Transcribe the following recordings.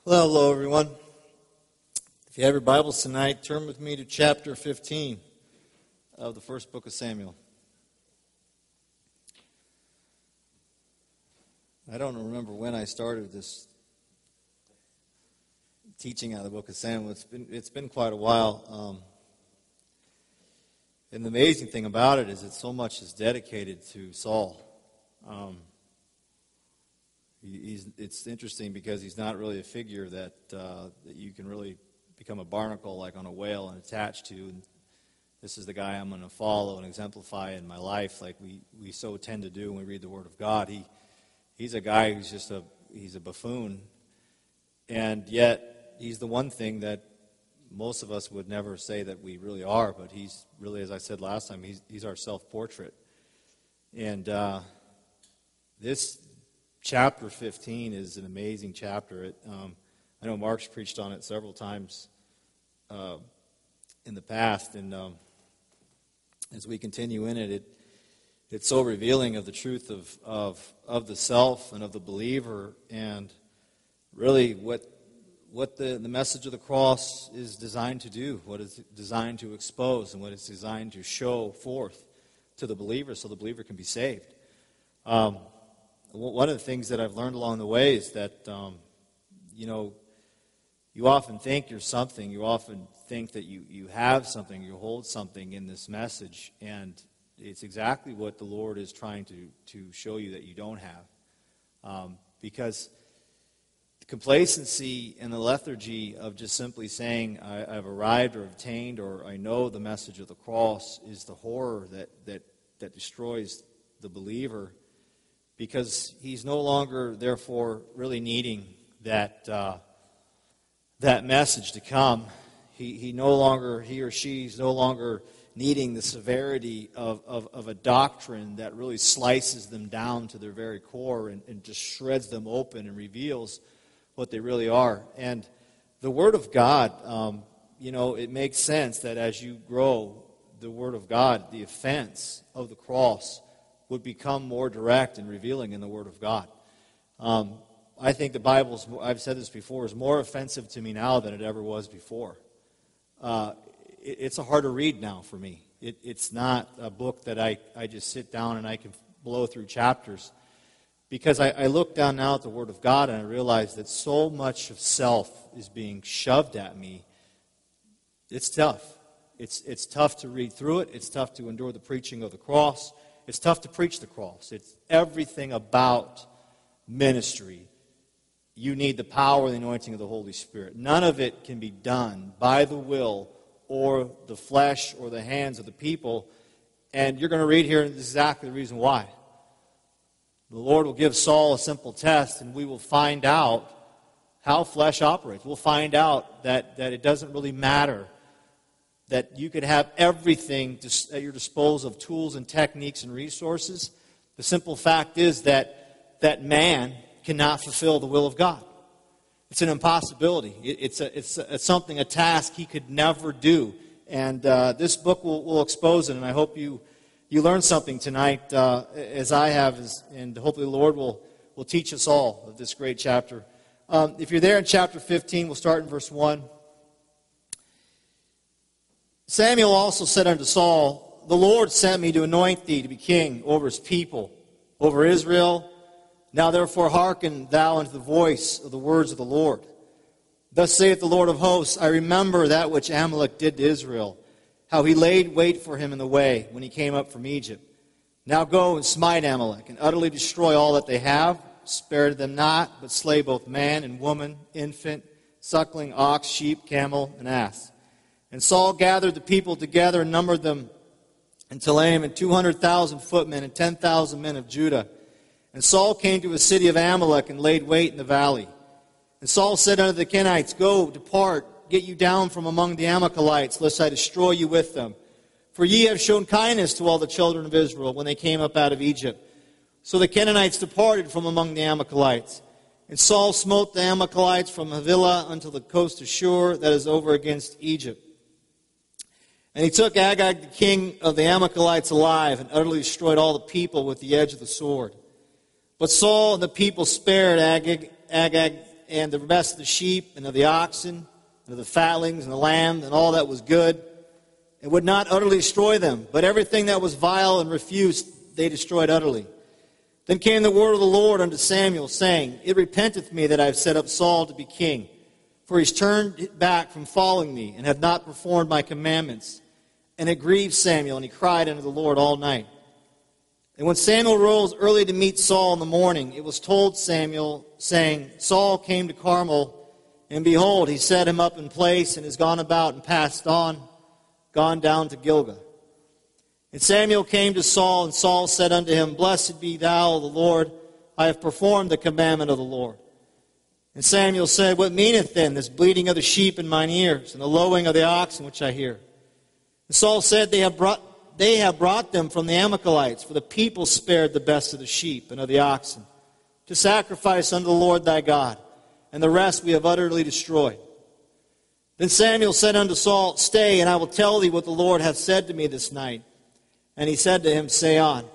Well, hello, everyone. If you have your Bibles tonight, turn with me to chapter 15 of the first book of Samuel. I don't remember when I started this teaching out of the book of Samuel. It's been quite a while. And the amazing thing about it is that so much is dedicated to Saul. It's interesting because he's not really a figure that you can really become a barnacle like on a whale and attach to. And this is the guy I'm going to follow and exemplify in my life, like we so tend to do when we read the Word of God. He's a guy who's he's a buffoon, and yet he's the one thing that most of us would never say that we really are. But he's really, as I said last time, he's our self-portrait. And this chapter 15 is an amazing chapter. I know Mark's preached on it several times in the past, and as we continue in it, it's so revealing of the truth of the self and of the believer, and really what the message of the cross is designed to do, what it's designed to expose, and what it's designed to show forth to the believer so the believer can be saved. One of the things that I've learned along the way is that, you often think you're something. You often think that you have something, you hold something in this message, and it's exactly what the Lord is trying to show you that you don't have. Because the complacency and the lethargy of just simply saying, I've arrived or obtained or I know the message of the cross is the horror that destroys the believer, because he's no longer, therefore, really needing that message to come. He or she is no longer needing the severity of a doctrine that really slices them down to their very core and just shreds them open and reveals what they really are. And the Word of God, it makes sense that as you grow the Word of God, the offense of the cross would become more direct and revealing in the Word of God. I think the Bible's, I've said this before, is more offensive to me now than it ever was before. It's a harder read now for me. It's not a book that I just sit down and I can blow through chapters. Because I look down now at the Word of God and I realize that so much of self is being shoved at me. It's tough. It's tough to read through it. It's tough to endure the preaching of the cross. It's tough to preach the cross. It's everything about ministry. You need the power and the anointing of the Holy Spirit. None of it can be done by the will or the flesh or the hands of the people. And you're going to read here exactly the reason why. The Lord will give Saul a simple test, and we will find out how flesh operates. We'll find out that it doesn't really matter, that you could have everything at your disposal of tools and techniques and resources. The simple fact is that man cannot fulfill the will of God. It's an impossibility. It's something, a task he could never do. And this book will expose it, and I hope you learn something tonight, as I have, and hopefully the Lord will teach us all of this great chapter. If you're there in chapter 15, we'll start in verse 1. Samuel also said unto Saul, The Lord sent me to anoint thee to be king over his people, over Israel. Now therefore hearken thou unto the voice of the words of the Lord. Thus saith the Lord of hosts, I remember that which Amalek did to Israel, how he laid wait for him in the way when he came up from Egypt. Now go and smite Amalek, and utterly destroy all that they have. Spare them not, but slay both man and woman, infant, suckling, ox, sheep, camel, and ass. And Saul gathered the people together and numbered them in Telaim, and 200,000 footmen and 10,000 men of Judah. And Saul came to a city of Amalek and laid wait in the valley. And Saul said unto the Kenites, Go, depart, get you down from among the Amalekites, lest I destroy you with them. For ye have shown kindness to all the children of Israel when they came up out of Egypt. So the Canaanites departed from among the Amalekites. And Saul smote the Amalekites from Havilah unto the coast of Shur, that is over against Egypt. And he took Agag, the king of the Amalekites, alive, and utterly destroyed all the people with the edge of the sword. But Saul and the people spared Agag and the rest of the sheep and of the oxen and of the fatlings and the lamb and all that was good, and would not utterly destroy them. But everything that was vile and refused, they destroyed utterly. Then came the word of the Lord unto Samuel, saying, It repenteth me that I have set up Saul to be king, for he's turned back from following me, and hath not performed my commandments. And it grieved Samuel, and he cried unto the Lord all night. And when Samuel rose early to meet Saul in the morning, it was told Samuel, saying, Saul came to Carmel, and behold, he set him up in place, and is gone about and passed on, gone down to Gilgal. And Samuel came to Saul, and Saul said unto him, Blessed be thou, the Lord, I have performed the commandment of the Lord. And Samuel said, What meaneth then this bleating of the sheep in mine ears, and the lowing of the oxen which I hear? And Saul said, They have brought them from the Amalekites, for the people spared the best of the sheep and of the oxen, to sacrifice unto the Lord thy God, and the rest we have utterly destroyed. Then Samuel said unto Saul, Stay, and I will tell thee what the Lord hath said to me this night. And he said to him, Say on.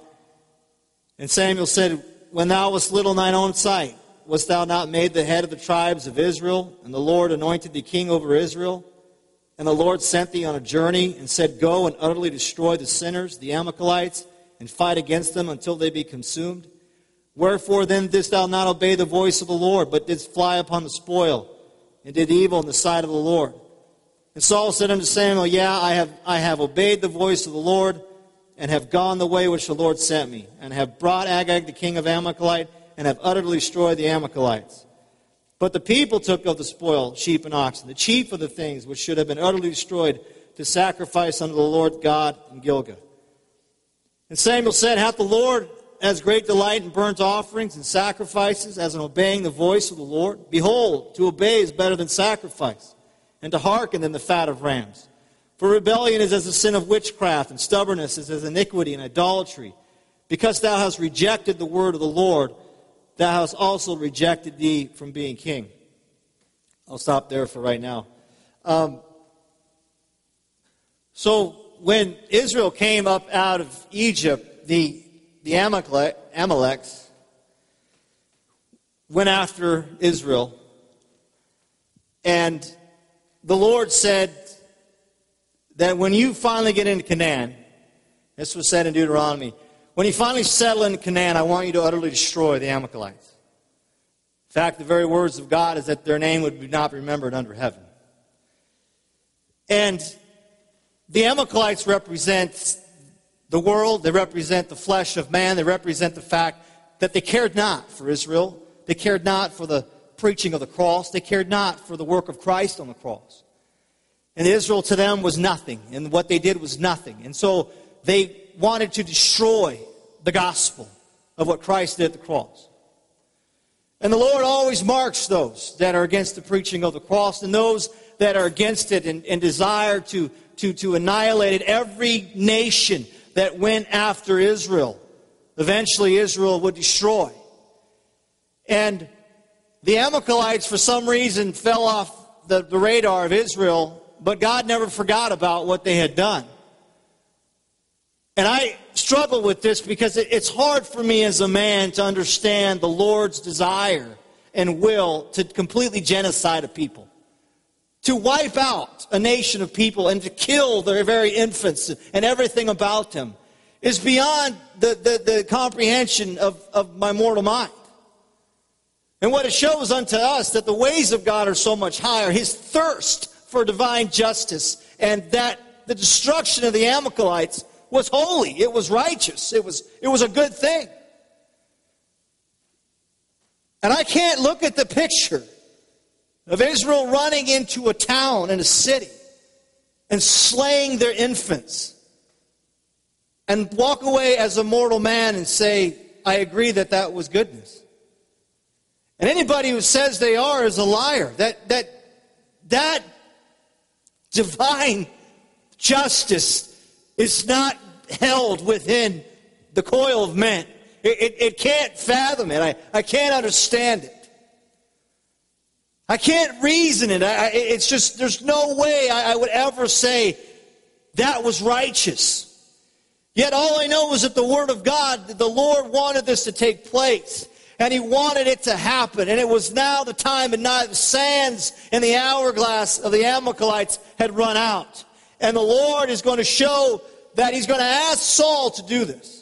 And Samuel said, When thou wast little in thine own sight, wast thou not made the head of the tribes of Israel? And the Lord anointed thee king over Israel? And the Lord sent thee on a journey, and said, Go and utterly destroy the sinners, the Amalekites, and fight against them until they be consumed? Wherefore then didst thou not obey the voice of the Lord, but didst fly upon the spoil, and did evil in the sight of the Lord? And Saul said unto Samuel, Yeah, I have obeyed the voice of the Lord, and have gone the way which the Lord sent me, and have brought Agag the king of Amalekite, and have utterly destroyed the Amalekites. But the people took of the spoil sheep and oxen, the chief of the things which should have been utterly destroyed, to sacrifice unto the Lord God in Gilgal. And Samuel said, Hath the Lord as great delight in burnt offerings and sacrifices as in obeying the voice of the Lord? Behold, to obey is better than sacrifice, and to hearken than the fat of rams. For rebellion is as the sin of witchcraft, and stubbornness is as iniquity and idolatry. Because thou hast rejected the word of the Lord, thou hast also rejected thee from being king. I'll stop there for right now. So when Israel came up out of Egypt, the Amaleks went after Israel. And the Lord said that when you finally get into Canaan, this was said in Deuteronomy, when you finally settle in Canaan, I want you to utterly destroy the Amalekites. In fact, the very words of God is that their name would not be remembered under heaven. And the Amalekites represent the world, they represent the flesh of man, they represent the fact that they cared not for Israel, they cared not for the preaching of the cross, they cared not for the work of Christ on the cross. And Israel to them was nothing, and what they did was nothing. And so they wanted to destroy the gospel of what Christ did at the cross. And the Lord always marks those that are against the preaching of the cross, and those that are against it and desire to annihilate it. Every nation that went after Israel, eventually Israel would destroy. And the Amalekites, for some reason, fell off the radar of Israel, but God never forgot about what they had done. And I struggle with this because it's hard for me as a man to understand the Lord's desire and will to completely genocide a people. To wipe out a nation of people and to kill their very infants and everything about them is beyond the comprehension of my mortal mind. And what it shows unto us that the ways of God are so much higher, His thirst for divine justice, and that the destruction of the Amalekites was holy, it was righteous, it was a good thing. And I can't look at the picture of Israel running into a town and a city and slaying their infants and walk away as a mortal man and say, I agree that was goodness. And anybody who says they are is a liar. That divine justice is not held within the coil of men. It can't fathom it. I can't understand it. I can't reason it. It's just, there's no way I would ever say that was righteous. Yet all I know is that the Word of God, the Lord wanted this to take place. And he wanted it to happen. And it was now the time, and now the sands in the hourglass of the Amalekites had run out. And the Lord is going to show that he's going to ask Saul to do this.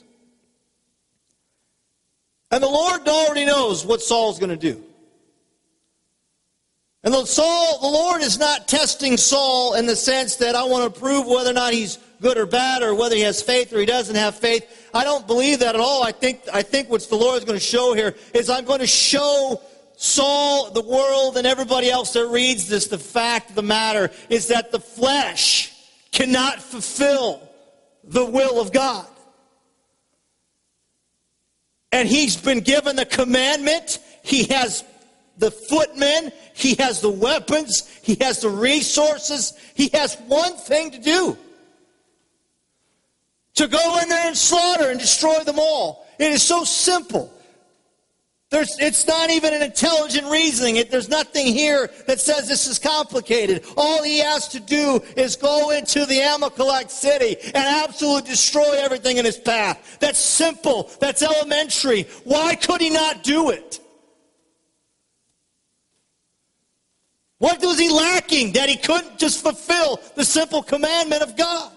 And the Lord already knows what Saul's going to do. And the Lord is not testing Saul in the sense that I want to prove whether or not he's good or bad, or whether he has faith or he doesn't have faith. I don't believe that at all. I think what the Lord is going to show here is I'm going to show Saul, the world, and everybody else that reads this, the fact of the matter is that the flesh cannot fulfill the will of God. And he's been given the commandment. He has the footmen. He has the weapons. He has the resources. He has one thing to do: to go in there and slaughter and destroy them all. It is so simple. It's not even an intelligent reasoning. There's nothing here that says this is complicated. All he has to do is go into the Amalekite city and absolutely destroy everything in his path. That's simple. That's elementary. Why could he not do it? What was he lacking that he couldn't just fulfill the simple commandment of God?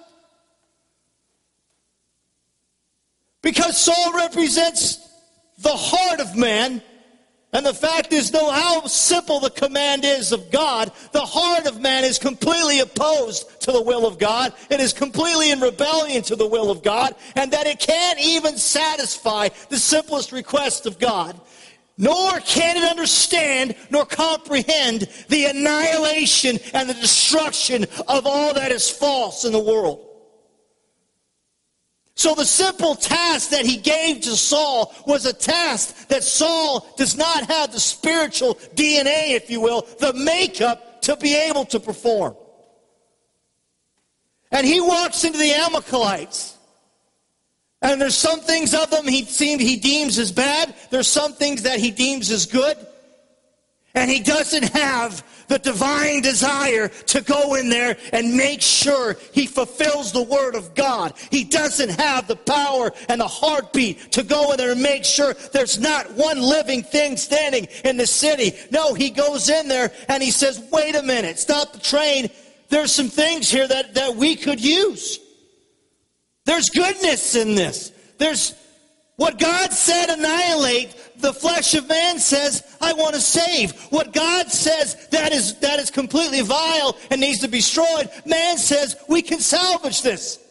Because Saul represents the heart of man, and the fact is, no how simple the command is of God, the heart of man is completely opposed to the will of God. It is completely in rebellion to the will of God, and that it can't even satisfy the simplest request of God. Nor can it understand nor comprehend the annihilation and the destruction of all that is false in the world. So the simple task that he gave to Saul was a task that Saul does not have the spiritual DNA, if you will, the makeup to be able to perform. And he walks into the Amalekites. And there's some things of them he deems as bad. There's some things that he deems as good. And he doesn't have the divine desire to go in there and make sure he fulfills the word of God. He doesn't have the power and the heartbeat to go in there and make sure there's not one living thing standing in the city. No, he goes in there and he says, wait a minute, stop the train. There's some things here that we could use. There's goodness in this. There's what God said, annihilate. The flesh of man says, I want to save. What God says, that is completely vile and needs to be destroyed. Man says, we can salvage this.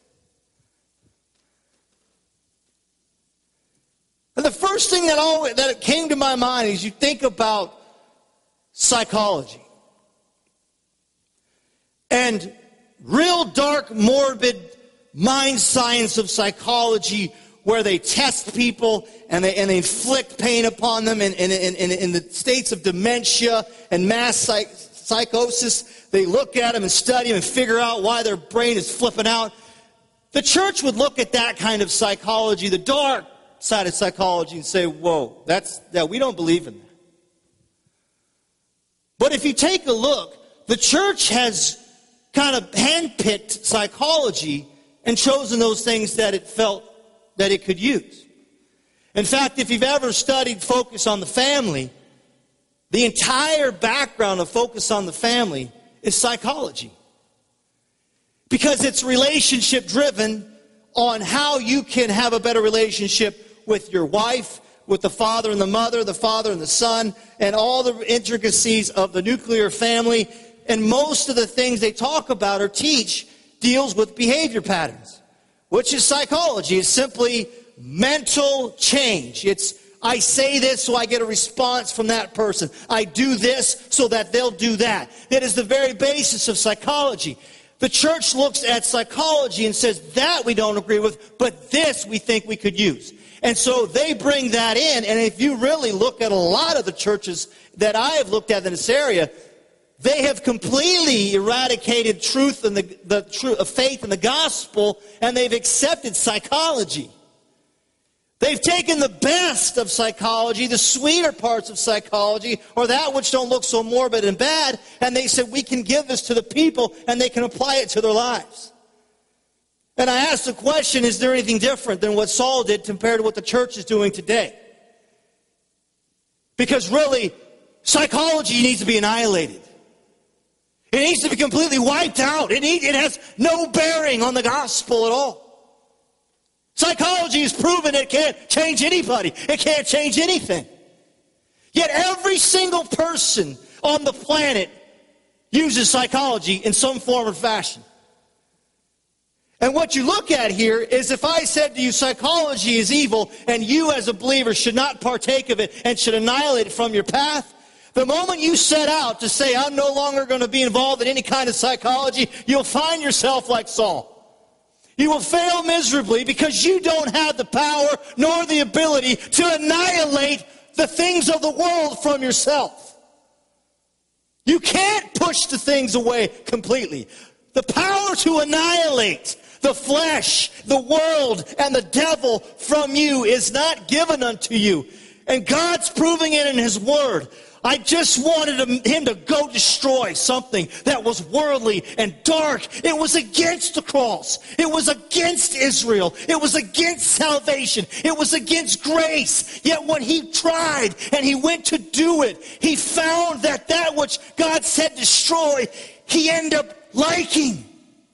And the first thing that came to my mind is you think about psychology. And real dark, morbid mind science of psychology, where they test people and they inflict pain upon them in the states of dementia and mass psychosis. They look at them and study them and figure out why their brain is flipping out. The church would look at that kind of psychology, the dark side of psychology, and say, whoa, we don't believe in that. But if you take a look, the church has kind of handpicked psychology and chosen those things that it felt that it could use. In fact, if you've ever studied Focus on the Family, the entire background of Focus on the Family is psychology. Because it's relationship driven on how you can have a better relationship with your wife, with the father and the mother, the father and the son, and all the intricacies of the nuclear family. And most of the things they talk about or teach deals with behavior patterns, which is psychology. It's simply mental change. It's, I say this so I get a response from that person. I do this so that they'll do that. It is the very basis of psychology. The church looks at psychology and says, that we don't agree with, but this we think we could use. And so they bring that in, and if you really look at a lot of the churches that I have looked at in this area, they have completely eradicated truth and the truth of faith in the gospel, and they've accepted psychology. They've taken the best of psychology, the sweeter parts of psychology, or that which don't look so morbid and bad, and they said, we can give this to the people, and they can apply it to their lives. And I asked the question, is there anything different than what Saul did compared to what the church is doing today? Because really, psychology needs to be annihilated. It needs to be completely wiped out. It has no bearing on the gospel at all. Psychology has proven it can't change anybody. It can't change anything. Yet every single person on the planet uses psychology in some form or fashion. And what you look at here is, if I said to you psychology is evil and you as a believer should not partake of it and should annihilate it from your path, the moment you set out to say, I'm no longer going to be involved in any kind of psychology, you'll find yourself like Saul. You will fail miserably because you don't have the power nor the ability to annihilate the things of the world from yourself. You can't push the things away completely. The power to annihilate the flesh, the world, and the devil from you is not given unto you. And God's proving it in His Word. I just wanted him to go destroy something that was worldly and dark. It was against the cross. It was against Israel. It was against salvation. It was against grace. Yet when he tried and he went to do it, he found that which God said destroy, he ended up liking.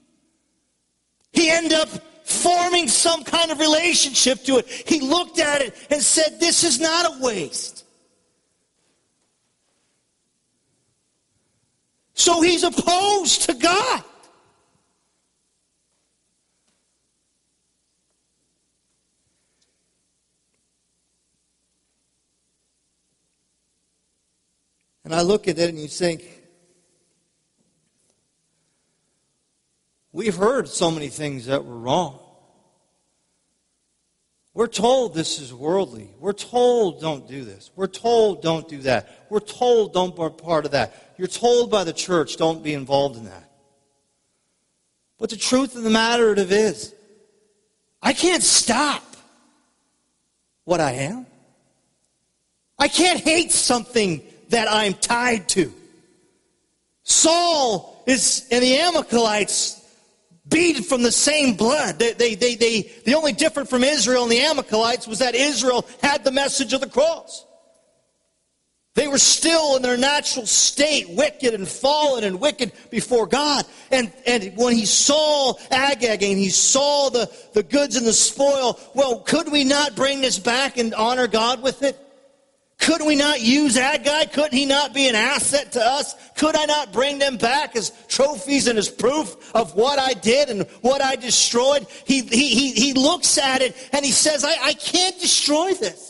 He ended up forming some kind of relationship to it. He looked at it and said, this is not a waste. So he's opposed to God. And I look at it and you think, we've heard so many things that were wrong. We're told this is worldly. We're told don't do this. We're told don't do that. We're told don't be part of that. You're told by the church don't be involved in that. But the truth of the matter is, I can't stop what I am. I can't hate something that I'm tied to. Saul and the Amalekites beat from the same blood. The only difference from Israel and the Amalekites was that Israel had the message of the cross. They were still in their natural state, wicked and fallen and wicked before God. And when he saw Agag and he saw the goods and the spoil, well, could we not bring this back and honor God with it? Could we not use Agag? Couldn't he not be an asset to us? Could I not bring them back as trophies and as proof of what I did and what I destroyed? He looks at it and he says, I can't destroy this.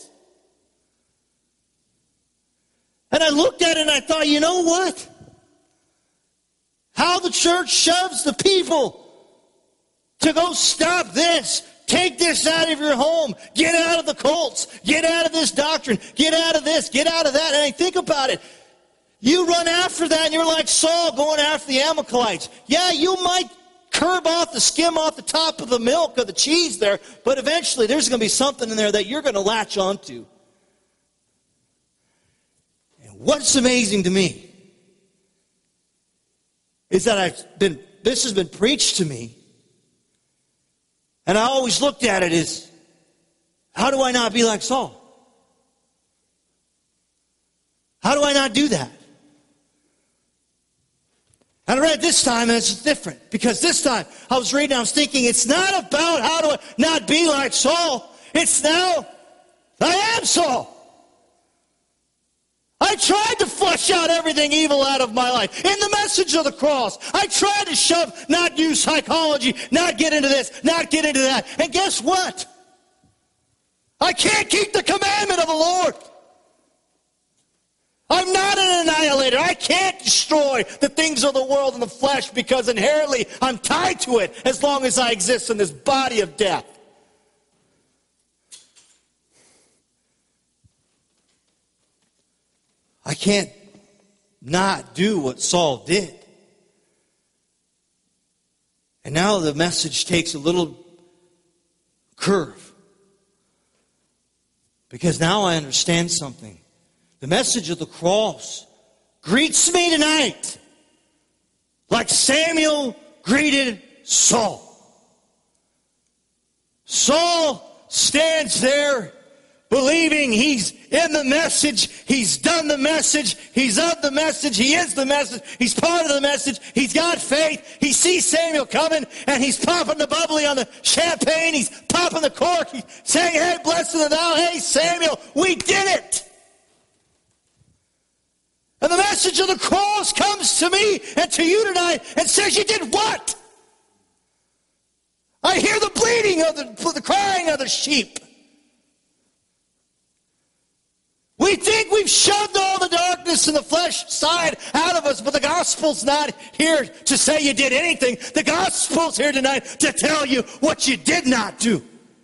And I looked at it and I thought, you know what? How the church shoves the people to go stop this. Take this out of your home. Get out of the cults. Get out of this doctrine. Get out of this. Get out of that. And I think about it. You run after that and you're like Saul going after the Amalekites. Yeah, you might skim off the top of the milk of the cheese there, but eventually there's going to be something in there that you're going to latch onto. And what's amazing to me is that this has been preached to me. And I always looked at it as, how do I not be like Saul? How do I not do that? And I read it this time and it's different. Because this time I was reading, I was thinking, it's not about how do I not be like Saul. It's now, I am Saul. I tried to flush out everything evil out of my life. In the message of the cross, I tried to not use psychology, not get into this, not get into that. And guess what? I can't keep the commandment of the Lord. I'm not an annihilator. I can't destroy the things of the world and the flesh because inherently I'm tied to it as long as I exist in this body of death. I can't not do what Saul did. And now the message takes a little curve. Because now I understand something. The message of the cross greets me tonight like Samuel greeted Saul. Saul stands there believing he's in the message, he's done the message, he's of the message, he is the message, he's part of the message, he's got faith, he sees Samuel coming, and he's popping the bubbly on the champagne, he's popping the cork, he's saying, hey, blessed art thou, hey, Samuel, we did it! And the message of the cross comes to me and to you tonight and says, you did what? I hear the bleating of the crying of the sheep. We think we've shoved all the darkness and the flesh side out of us, but the gospel's not here to say you did anything. The gospel's here tonight to tell you what you did not do.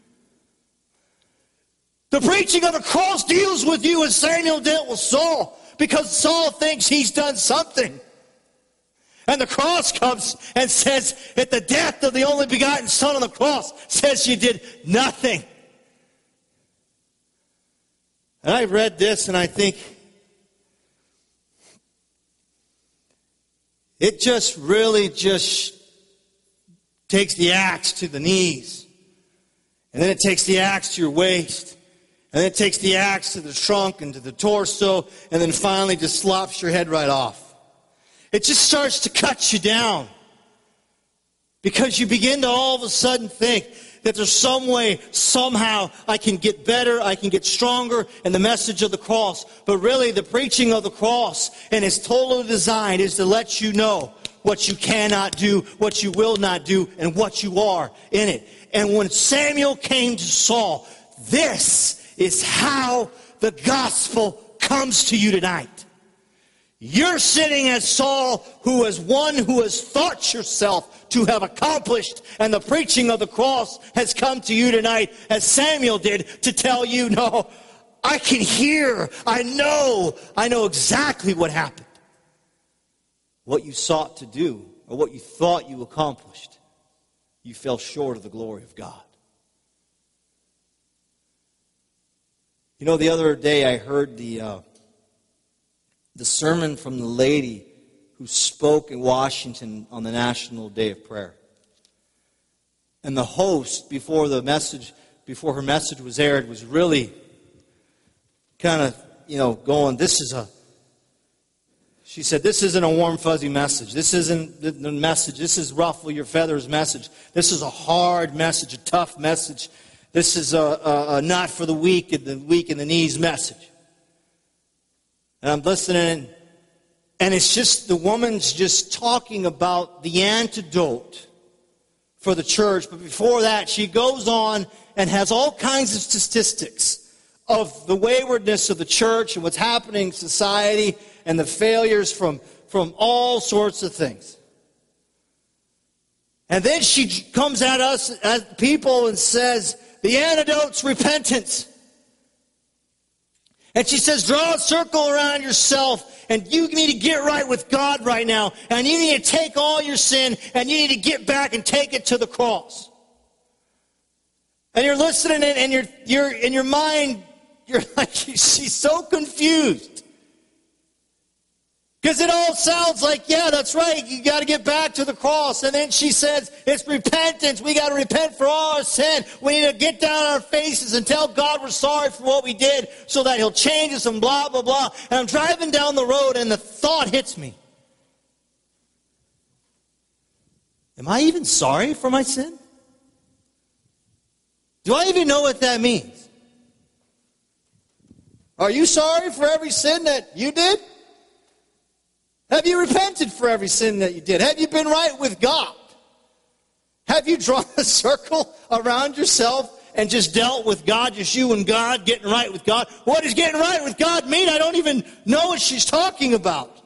The preaching of the cross deals with you as Samuel dealt with Saul, because Saul thinks he's done something. And the cross comes and says, at the death of the only begotten Son on the cross, says you did nothing. And I read this and I think, it just really just takes the axe to the knees. And then it takes the axe to your waist. And then it takes the axe to the trunk and to the torso. And then finally just slops your head right off. It just starts to cut you down. Because you begin to all of a sudden think that there's some way, somehow, I can get better, I can get stronger in the message of the cross. But really, the preaching of the cross and its total design is to let you know what you cannot do, what you will not do, and what you are in it. And when Samuel came to Saul, this is how the gospel comes to you tonight. You're sitting as Saul, who is one who has thought yourself to have accomplished, and the preaching of the cross has come to you tonight, as Samuel did, to tell you, no, I can hear, I know exactly what happened. What you sought to do, or what you thought you accomplished, you fell short of the glory of God. You know, the other day I heard the sermon from the lady who spoke in Washington on the National Day of Prayer. And the host, before her message was aired, was really kind of, going, she said, this isn't a warm, fuzzy message. This isn't the message. This is ruffle your feathers message. This is a hard message, a tough message. This is a not for the weak in the knees message. And I'm listening, and it's just, the woman's just talking about the antidote for the church. But before that, she goes on and has all kinds of statistics of the waywardness of the church and what's happening in society and the failures from all sorts of things. And then she comes at us as people and says, the antidote's repentance. And she says, draw a circle around yourself, and you need to get right with God right now. And you need to take all your sin, and you need to get back and take it to the cross. And you're listening, and you're in your mind, you're like, she's so confused. Because it all sounds like, yeah, that's right, you got to get back to the cross. And then she says, it's repentance. We got to repent for all our sin. We need to get down on our faces and tell God we're sorry for what we did so that He'll change us and blah, blah, blah. And I'm driving down the road and the thought hits me. Am I even sorry for my sin? Do I even know what that means? Are you sorry for every sin that you did? Have you repented for every sin that you did? Have you been right with God? Have you drawn a circle around yourself and just dealt with God, just you and God, getting right with God? What does getting right with God mean? I don't even know what she's talking about.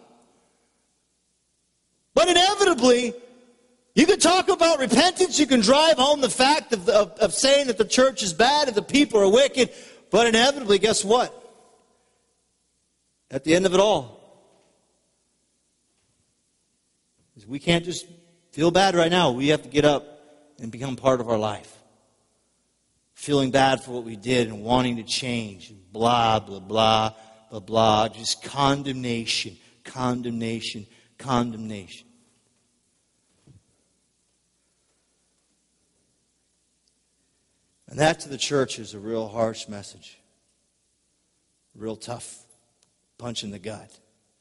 But inevitably, you can talk about repentance. You can drive home the fact of saying that the church is bad and the people are wicked. But inevitably, guess what? At the end of it all, we can't just feel bad right now. We have to get up and become part of our life. Feeling bad for what we did and wanting to change. And blah, blah, blah, blah, blah. Just condemnation, condemnation, condemnation. And that to the church is a real harsh message. real tough punch in the gut.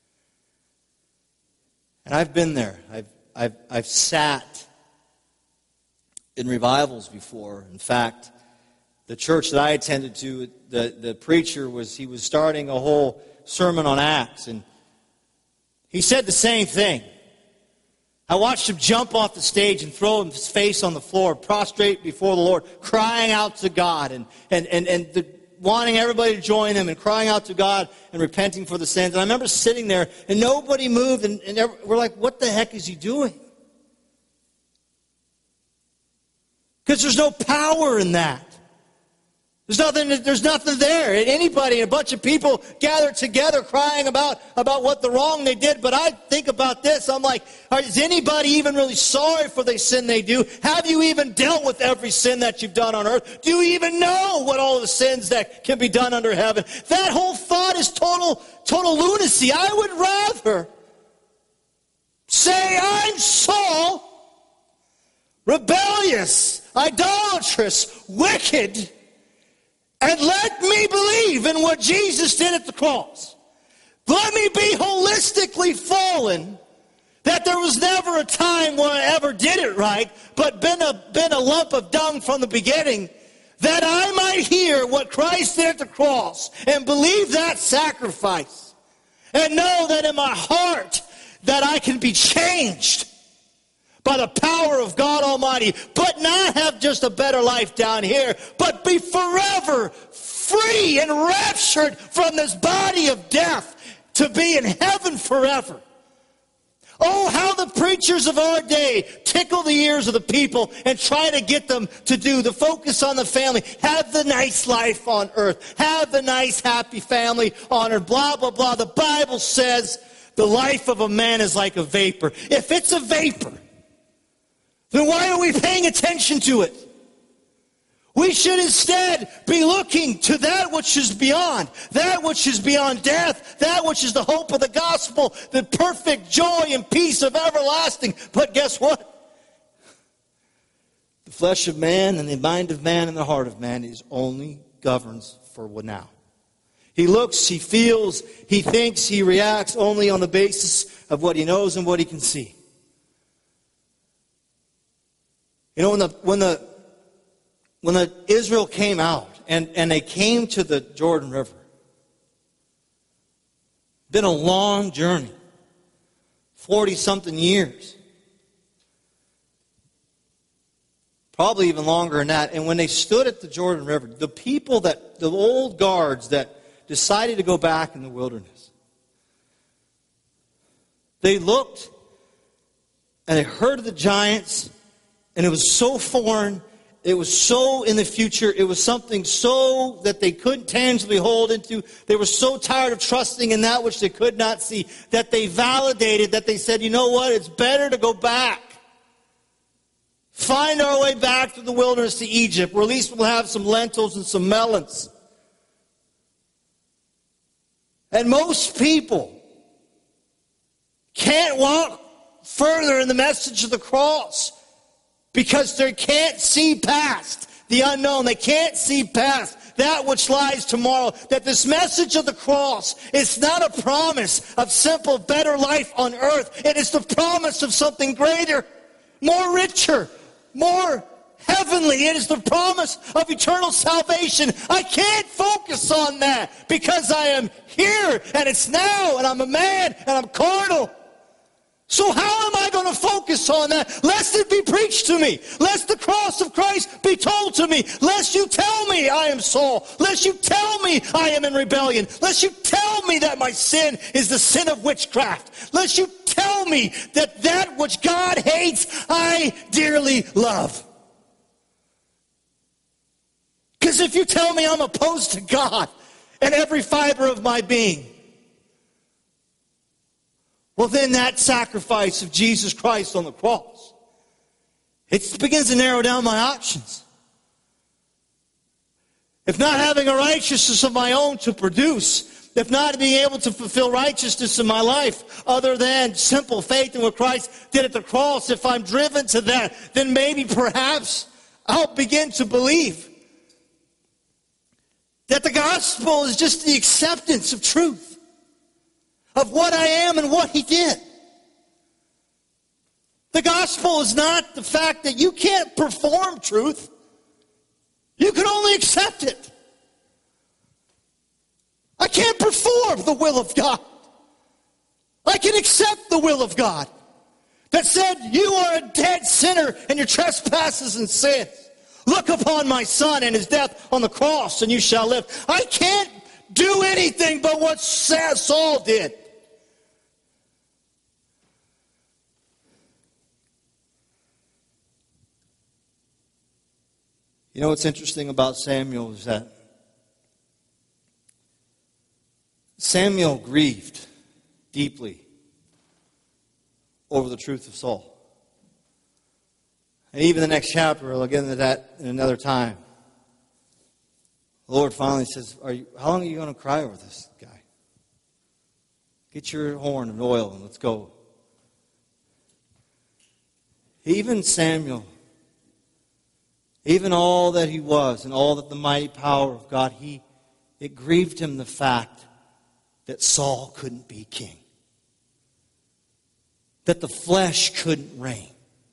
And I've been there. I've sat in revivals before. In fact, the church that I attended to, the preacher was starting a whole sermon on Acts, and he said the same thing. I watched him jump off the stage and throw his face on the floor, prostrate before the Lord, crying out to God and wanting everybody to join him and crying out to God and repenting for the sins. And I remember sitting there and nobody moved, and we're like, what the heck is he doing? Because there's no power in that. There's nothing there. Anybody, a bunch of people gathered together crying about what the wrong they did. But I think about this. I'm like, is anybody even really sorry for the sin they do? Have you even dealt with every sin that you've done on earth? Do you even know what all the sins that can be done under heaven? That whole thought is total lunacy. I would rather say I'm Saul, rebellious, idolatrous, wicked, and let me believe in what Jesus did at the cross. Let me be holistically fallen, that there was never a time when I ever did it right, but been a lump of dung from the beginning, that I might hear what Christ did at the cross and believe that sacrifice, and know that in my heart that I can be changed by the power of God Almighty, but not have just a better life down here, but be forever free and raptured from this body of death to be in heaven forever. Oh, how the preachers of our day tickle the ears of the people and try to get them to do the focus on the family. Have the nice life on earth. Have the nice, happy family on earth. Blah, blah, blah. The Bible says the life of a man is like a vapor. If it's a vapor, then why are we paying attention to it? We should instead be looking to that which is beyond death, that which is the hope of the gospel, the perfect joy and peace of everlasting. But guess what? The flesh of man and the mind of man and the heart of man is only governs for now. He looks, he feels, he thinks, he reacts only on the basis of what he knows and what he can see. You know, when the Israel came out and they came to the Jordan River, been a long journey, 40-something years, probably even longer than that. And when they stood at the Jordan River, the old guards that decided to go back in the wilderness, they looked and they heard of the giants. And it was so foreign, it was so in the future, it was something so that they couldn't tangibly hold into. They were so tired of trusting in that which they could not see, that they validated, that they said, you know what, it's better to go back. Find our way back through the wilderness to Egypt, where at least we'll have some lentils and some melons. And most people can't walk further in the message of the cross, because they can't see past the unknown. They can't see past that which lies tomorrow. That this message of the cross is not a promise of simple, better life on earth. It is the promise of something greater, more richer, more heavenly. It is the promise of eternal salvation. I can't focus on that because I am here and it's now and I'm a man and I'm carnal. So how am I going to focus on that? Lest it be preached to me. Lest the cross of Christ be told to me. Lest you tell me I am Saul. Lest you tell me I am in rebellion. Lest you tell me that my sin is the sin of witchcraft. Lest you tell me that which God hates, I dearly love. Because if you tell me I'm opposed to God in every fiber of my being, well, then that sacrifice of Jesus Christ on the cross, it begins to narrow down my options. If not having a righteousness of my own to produce, if not being able to fulfill righteousness in my life other than simple faith in what Christ did at the cross, if I'm driven to that, then maybe perhaps I'll begin to believe That the gospel is just the acceptance of truth, of what I am and what he did. The gospel is not the fact that you can't perform truth. You can only accept it. I can't perform the will of God. I can accept the will of God that said, you are a dead sinner and your trespasses and sins. Look upon my son and his death on the cross and you shall live. I can't do anything but what Saul did. You know what's interesting about Samuel is that Samuel grieved deeply over the truth of Saul. And even the next chapter, we'll get into that in another time. The Lord finally says, how long are you going to cry over this guy? Get your horn and oil and let's go. Even Samuel, even all that he was and all that the mighty power of God, it grieved him the fact that Saul couldn't be king. That the flesh couldn't reign.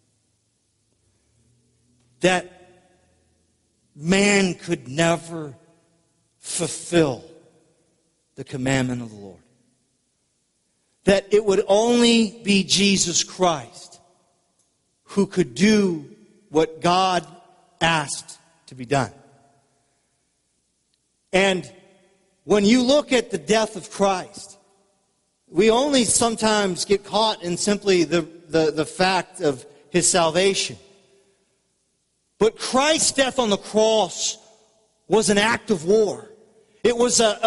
That man could never fulfill the commandment of the Lord. That it would only be Jesus Christ who could do what God asked to be done. And when you look at the death of Christ, we only sometimes get caught in simply the fact of his salvation. But Christ's death on the cross was an act of war. It was a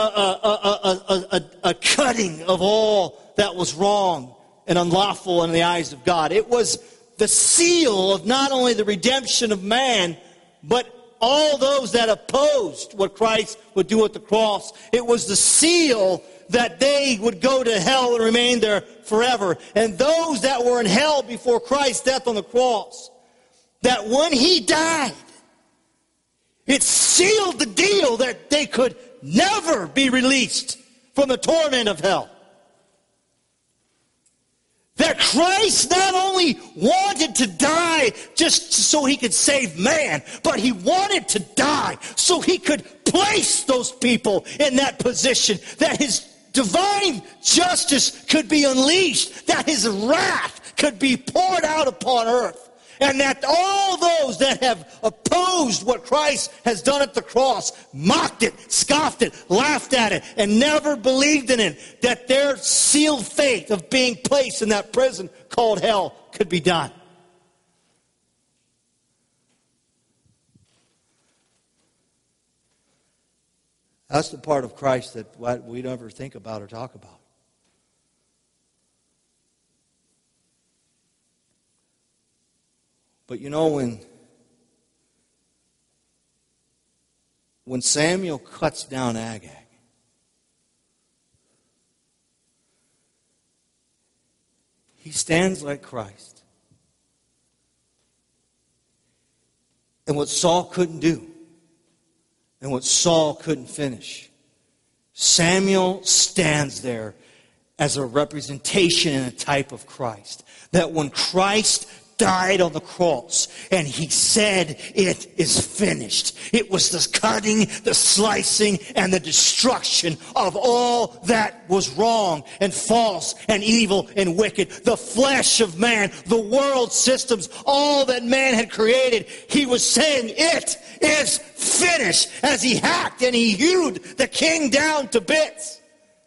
cutting of all that was wrong and unlawful in the eyes of God. It was the seal of not only the redemption of man, but all those that opposed what Christ would do at the cross. It was the seal that they would go to hell and remain there forever. And those that were in hell before Christ's death on the cross, that when he died, it sealed the deal that they could never be released from the torment of hell. That Christ not only wanted to die just so he could save man, but he wanted to die so he could place those people in that position, that his divine justice could be unleashed, that his wrath could be poured out upon earth. And that all those that have opposed what Christ has done at the cross, mocked it, scoffed it, laughed at it, and never believed in it, that their sealed fate of being placed in that prison called hell could be done. That's the part of Christ that we never think about or talk about. But you know, when Samuel cuts down Agag, he stands like Christ. And what Saul couldn't do, and what Saul couldn't finish, Samuel stands there as a representation and a type of Christ. That when Christ died on the cross and he said, it is finished, it was the cutting, the slicing, and the destruction of all that was wrong and false and evil and wicked. The flesh of man, the world systems, all that man had created. He was saying, it is finished, as he hacked and he hewed the king down to bits.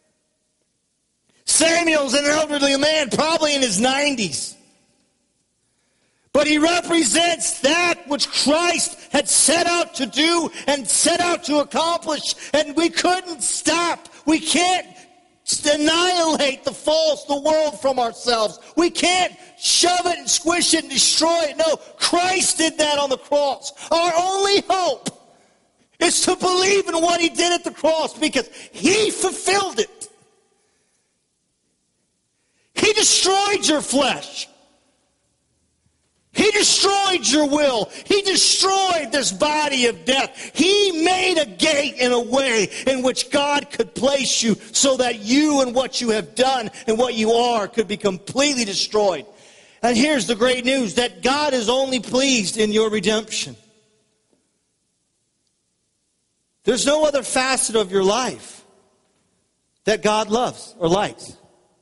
Samuel's an elderly man, probably in his 90s. But he represents that which Christ had set out to do and set out to accomplish. And we couldn't stop. We can't annihilate the world from ourselves. We can't shove it and squish it and destroy it. No, Christ did that on the cross. Our only hope is to believe in what he did at the cross, because he fulfilled it. He destroyed your flesh. He destroyed your will. He destroyed this body of death. He made a gate in a way in which God could place you so that you and what you have done and what you are could be completely destroyed. And here's the great news, that God is only pleased in your redemption. There's no other facet of your life that God loves or likes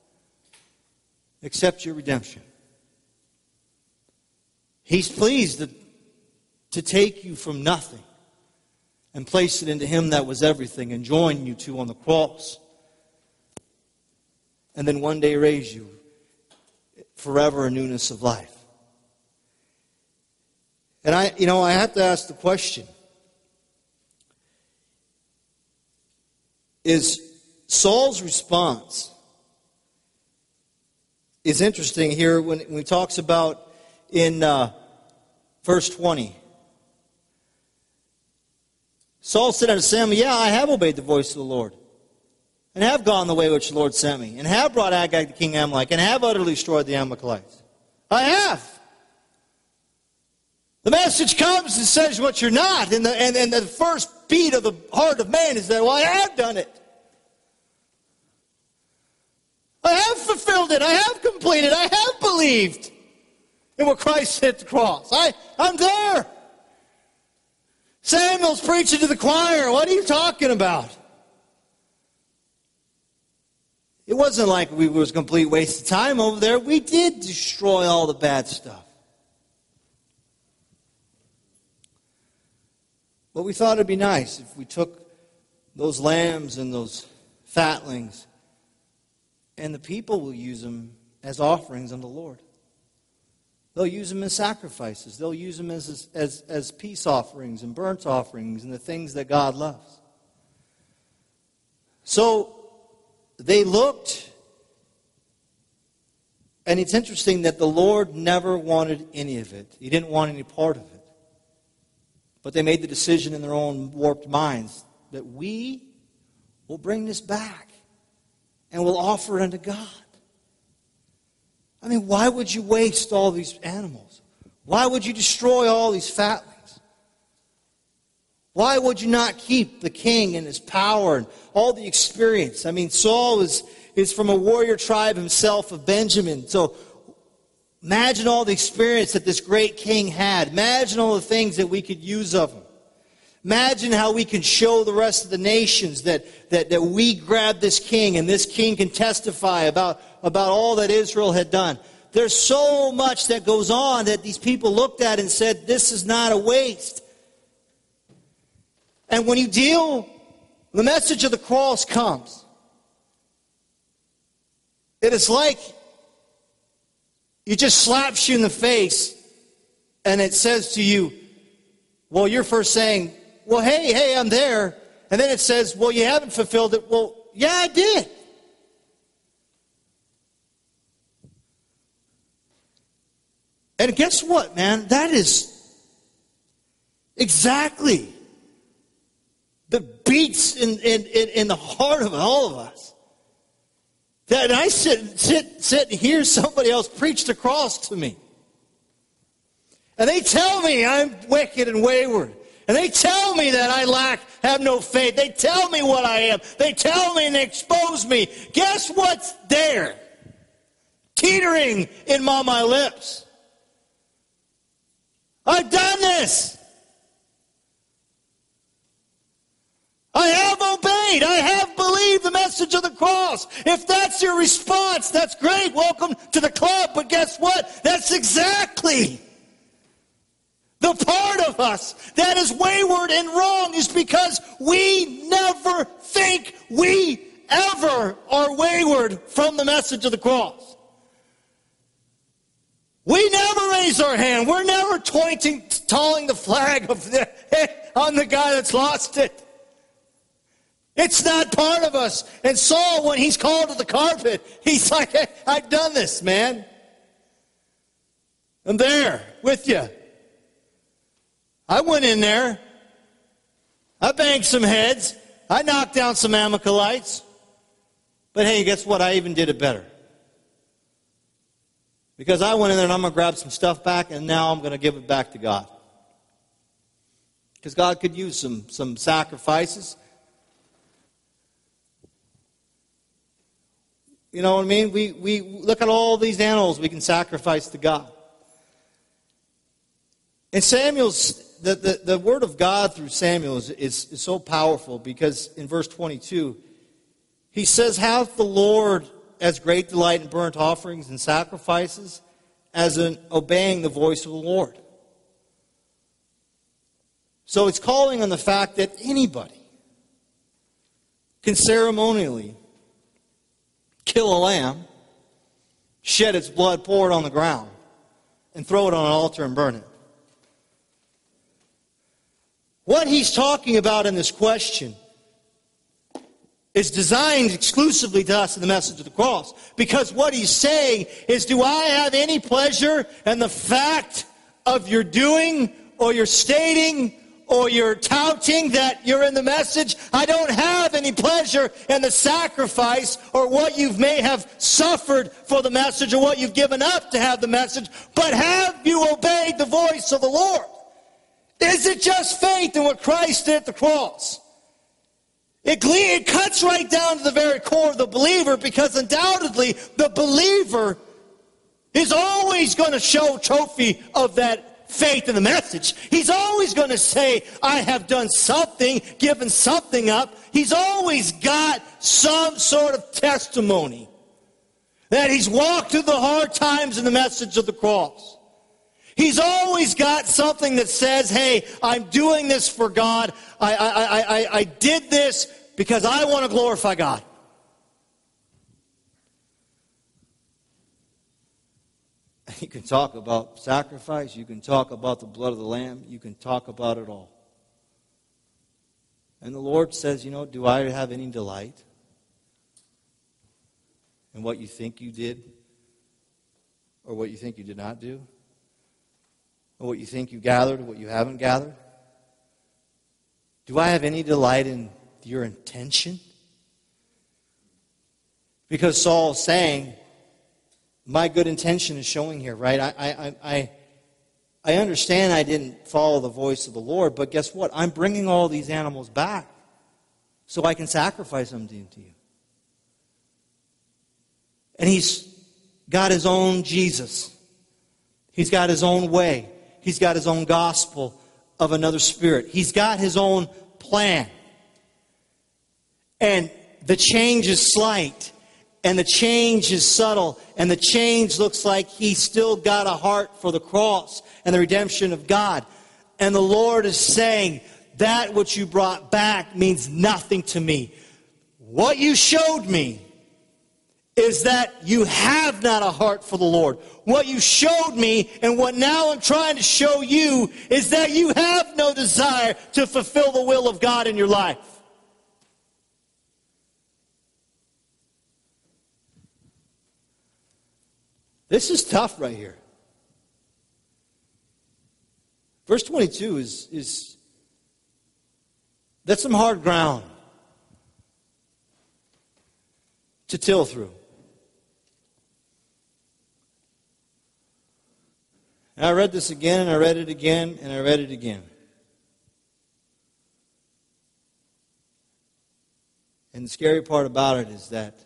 except your redemption. He's pleased to take you from nothing and place it into Him that was everything and join you two on the cross. And then one day raise you forever in newness of life. And I have to ask the question, is Saul's response is interesting here when he talks about in verse 20. Saul said unto Samuel, yeah, I have obeyed the voice of the Lord, and have gone the way which the Lord sent me, and have brought Agag the king of Amalek, and have utterly destroyed the Amalekites. I have. The message comes and says what you're not, and the first beat of the heart of man is that, well, I have done it. I have fulfilled it. I have completed. I have believed in what Christ did at the cross. I'm there. Samuel's preaching to the choir. What are you talking about? It wasn't like it was a complete waste of time over there. We did destroy all the bad stuff. But we thought it'd be nice if we took those lambs and those fatlings, and the people will use them as offerings unto the Lord. They'll use them as sacrifices. They'll use them as peace offerings and burnt offerings and the things that God loves. So they looked, and it's interesting that the Lord never wanted any of it. He didn't want any part of it. But they made the decision in their own warped minds that we will bring this back and we'll offer it unto God. I mean, why would you waste all these animals? Why would you destroy all these fatlings? Why would you not keep the king and his power and all the experience? I mean, Saul is from a warrior tribe himself of Benjamin. So imagine all the experience that this great king had. Imagine all the things that we could use of him. Imagine how we can show the rest of the nations that we grabbed this king, and this king can testify about all that Israel had done. There's so much that goes on that these people looked at and said, this is not a waste. And when you deal, the message of the cross comes. It is like it just slaps you in the face, and it says to you, well, you're first saying, well, hey, I'm there. And then it says, well, you haven't fulfilled it. Well, yeah, I did. And guess what, man? That is exactly the beats in the heart of all of us. That I sit and hear somebody else preach the cross to me. And they tell me I'm wicked and wayward. And they tell me that I have no faith. They tell me what I am. They tell me and they expose me. Guess what's there? Teetering in my lips. I've done this. I have obeyed. I have believed the message of the cross. If that's your response, that's great. Welcome to the club. But guess what? That's exactly the part of us that is wayward and wrong, is because we never think we ever are wayward from the message of the cross. We never raise our hand. We're never tolling the flag of I'm the guy that's lost it. It's not part of us. And Saul, when he's called to the carpet, he's like, hey, I've done this, man. I'm there with you. I went in there. I banged some heads. I knocked down some Amalekites. But hey, guess what? I even did it better. Because I went in there and I'm going to grab some stuff back and now I'm going to give it back to God. Because God could use some sacrifices. You know what I mean? We look at all these animals we can sacrifice to God. And the word of God through Samuel is so powerful because in verse 22, he says, "Hath the Lord as great delight in burnt offerings and sacrifices as in obeying the voice of the Lord." So it's calling on the fact that anybody can ceremonially kill a lamb, shed its blood, pour it on the ground, and throw it on an altar and burn it. What he's talking about in this question is designed exclusively to us in the message of the cross. Because what he's saying is, do I have any pleasure in the fact of your doing or your stating or your touting that you're in the message? I don't have any pleasure in the sacrifice or what you may have suffered for the message or what you've given up to have the message. But have you obeyed the voice of the Lord? Is it just faith in what Christ did at the cross? It cuts right down to the very core of the believer, because undoubtedly the believer is always going to show trophy of that faith in the message. He's always going to say, I have done something, given something up. He's always got some sort of testimony that he's walked through the hard times in the message of the cross. He's always got something that says, hey, I'm doing this for God. I did this because I want to glorify God. You can talk about sacrifice. You can talk about the blood of the Lamb. You can talk about it all. And the Lord says, do I have any delight in what you think you did or what you think you did not do? Or what you think you gathered or what you haven't gathered? Do I have any delight in your intention? Because Saul's saying, my good intention is showing here, right? I understand I didn't follow the voice of the Lord, but guess what? I'm bringing all these animals back so I can sacrifice them to you. And he's got his own Jesus. He's got his own way. He's got his own gospel of another spirit. He's got his own plan. And the change is slight. And the change is subtle. And the change looks like he's still got a heart for the cross and the redemption of God. And the Lord is saying, that which you brought back means nothing to me. What you showed me is that you have not a heart for the Lord. What you showed me and what now I'm trying to show you is that you have no desire to fulfill the will of God in your life. This is tough right here. Verse 22 is that's some hard ground to till through. And I read this again, and I read it again, and I read it again. And the scary part about it is that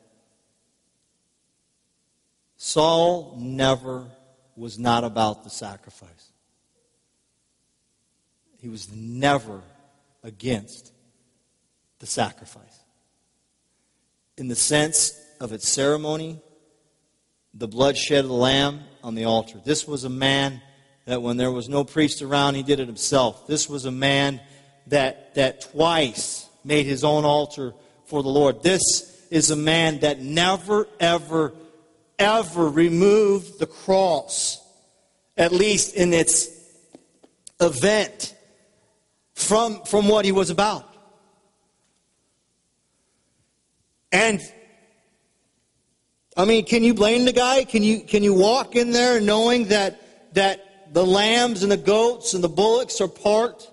Saul never was not about the sacrifice. He was never against the sacrifice. In the sense of its ceremony, the bloodshed of the lamb on the altar. This was a man that when there was no priest around, he did it himself. This was a man that twice made his own altar for the Lord. This is a man that never, ever, ever removed the cross, at least in its event, from what he was about. And I mean, can you blame the guy? Can you walk in there knowing that the lambs and the goats and the bullocks are part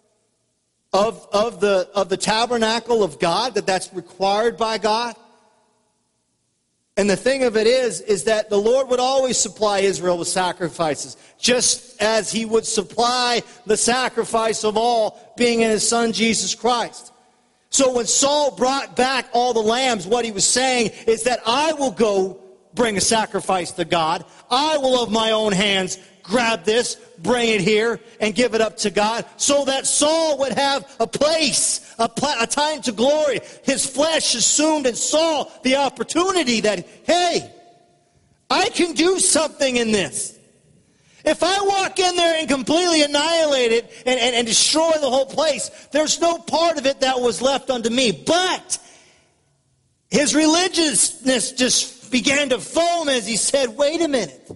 of the tabernacle of God, that's required by God? And the thing of it is that the Lord would always supply Israel with sacrifices, just as he would supply the sacrifice of all, being in his Son Jesus Christ. So when Saul brought back all the lambs, what he was saying is that I will go bring a sacrifice to God. I will of my own hands grab this, bring it here, and give it up to God, so that Saul would have a place, a time to glory. His flesh assumed and saw the opportunity that, hey, I can do something in this. If I walk in there and completely annihilate it and destroy the whole place, there's no part of it that was left unto me. But his religiousness just began to foam as he said, wait a minute.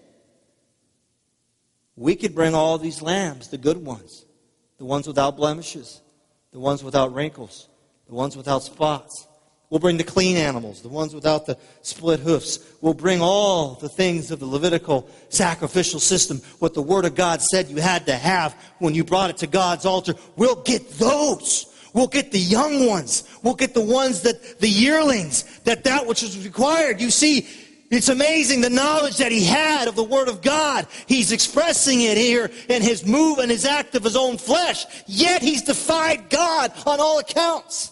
We could bring all these lambs, the good ones, the ones without blemishes, the ones without wrinkles, the ones without spots. We'll bring the clean animals, the ones without the split hoofs. We'll bring all the things of the Levitical sacrificial system, what the Word of God said you had to have when you brought it to God's altar. We'll get those. We'll get the young ones. We'll get the ones the yearlings, that which is required. You see, it's amazing the knowledge that he had of the Word of God. He's expressing it here in his move and his act of his own flesh. Yet he's defied God on all accounts.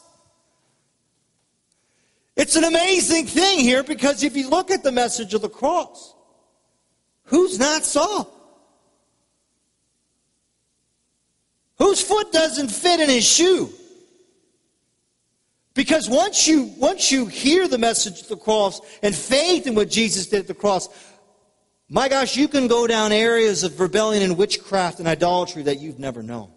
It's an amazing thing here, because if you look at the message of the cross, who's not Saul? Whose foot doesn't fit in his shoe? Because once you hear the message of the cross and faith in what Jesus did at the cross, my gosh, you can go down areas of rebellion and witchcraft and idolatry that you've never known.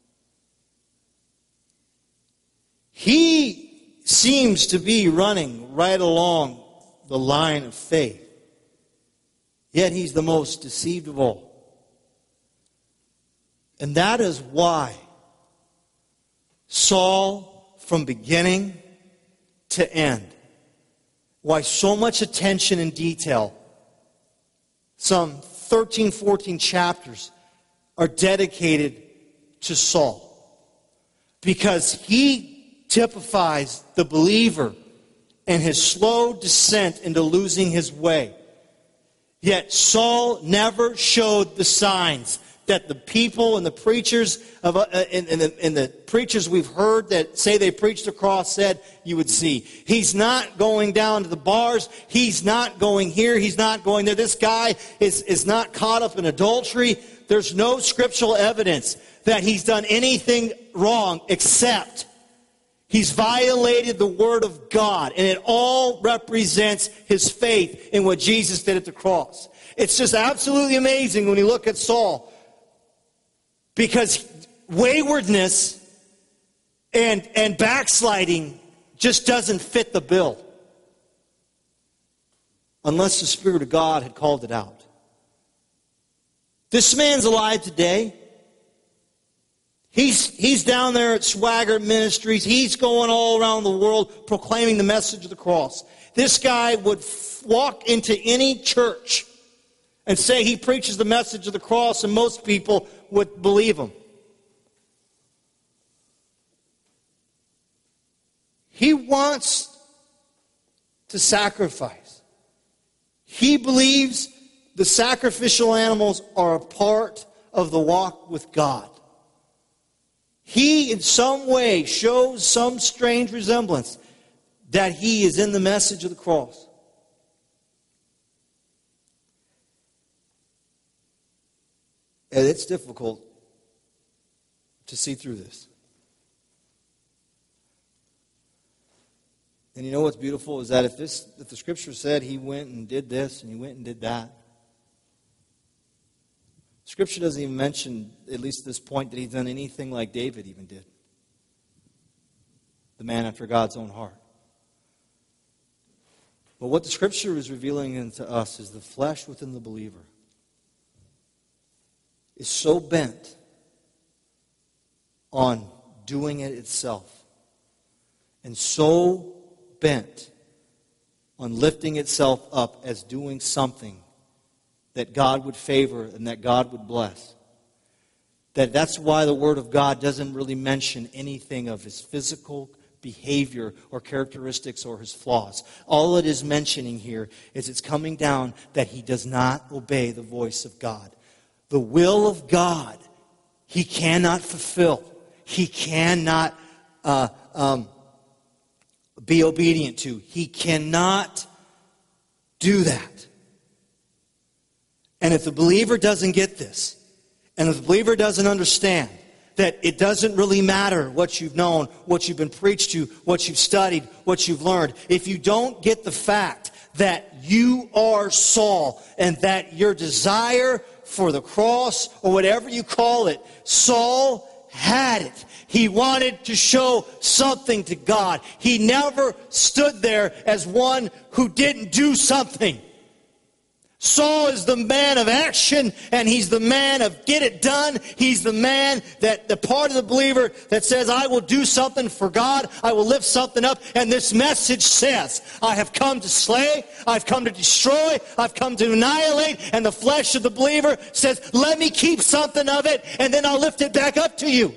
He seems to be running right along the line of faith. Yet he's the most deceived of all. And that is why Saul, from beginning to end, why so much attention and detail, some 13, 14 chapters, are dedicated to Saul. Because he typifies the believer and his slow descent into losing his way. Yet Saul never showed the signs that the people and the preachers and the preachers we've heard that say they preached the cross said you would see. He's not going down to the bars. He's not going here. He's not going there. This guy is not caught up in adultery. There's no scriptural evidence that he's done anything wrong, except he's violated the Word of God. And it all represents his faith in what Jesus did at the cross. It's just absolutely amazing when you look at Saul. Because waywardness and backsliding just doesn't fit the bill. Unless the Spirit of God had called it out. This man's alive today. He's down there at Swagger Ministries. He's going all around the world proclaiming the message of the cross. This guy would walk into any church and say he preaches the message of the cross, and most people would believe him. He wants to sacrifice. He believes the sacrificial animals are a part of the walk with God. He, in some way, shows some strange resemblance that he is in the message of the cross. And it's difficult to see through this. And you know what's beautiful is that if the Scripture said he went and did this and he went and did that, Scripture doesn't even mention, at least at this point, that he's done anything like David even did. The man after God's own heart. But what the Scripture is revealing into us is the flesh within the believer is so bent on doing it itself and so bent on lifting itself up as doing something that God would favor and that God would bless. That's why the Word of God doesn't really mention anything of his physical behavior or characteristics or his flaws. All it is mentioning here is it's coming down that he does not obey the voice of God. The will of God he cannot fulfill. He cannot be obedient to. He cannot do that. And if the believer doesn't get this, and if the believer doesn't understand that it doesn't really matter what you've known, what you've been preached to, what you've studied, what you've learned, if you don't get the fact that you are Saul and that your desire for the cross, or whatever you call it, Saul had it. He wanted to show something to God. He never stood there as one who didn't do something. Saul is the man of action, and he's the man of get it done. He's the man that the part of the believer that says, I will do something for God. I will lift something up. And this message says, I have come to slay. I've come to destroy. I've come to annihilate. And the flesh of the believer says, let me keep something of it, and then I'll lift it back up to you.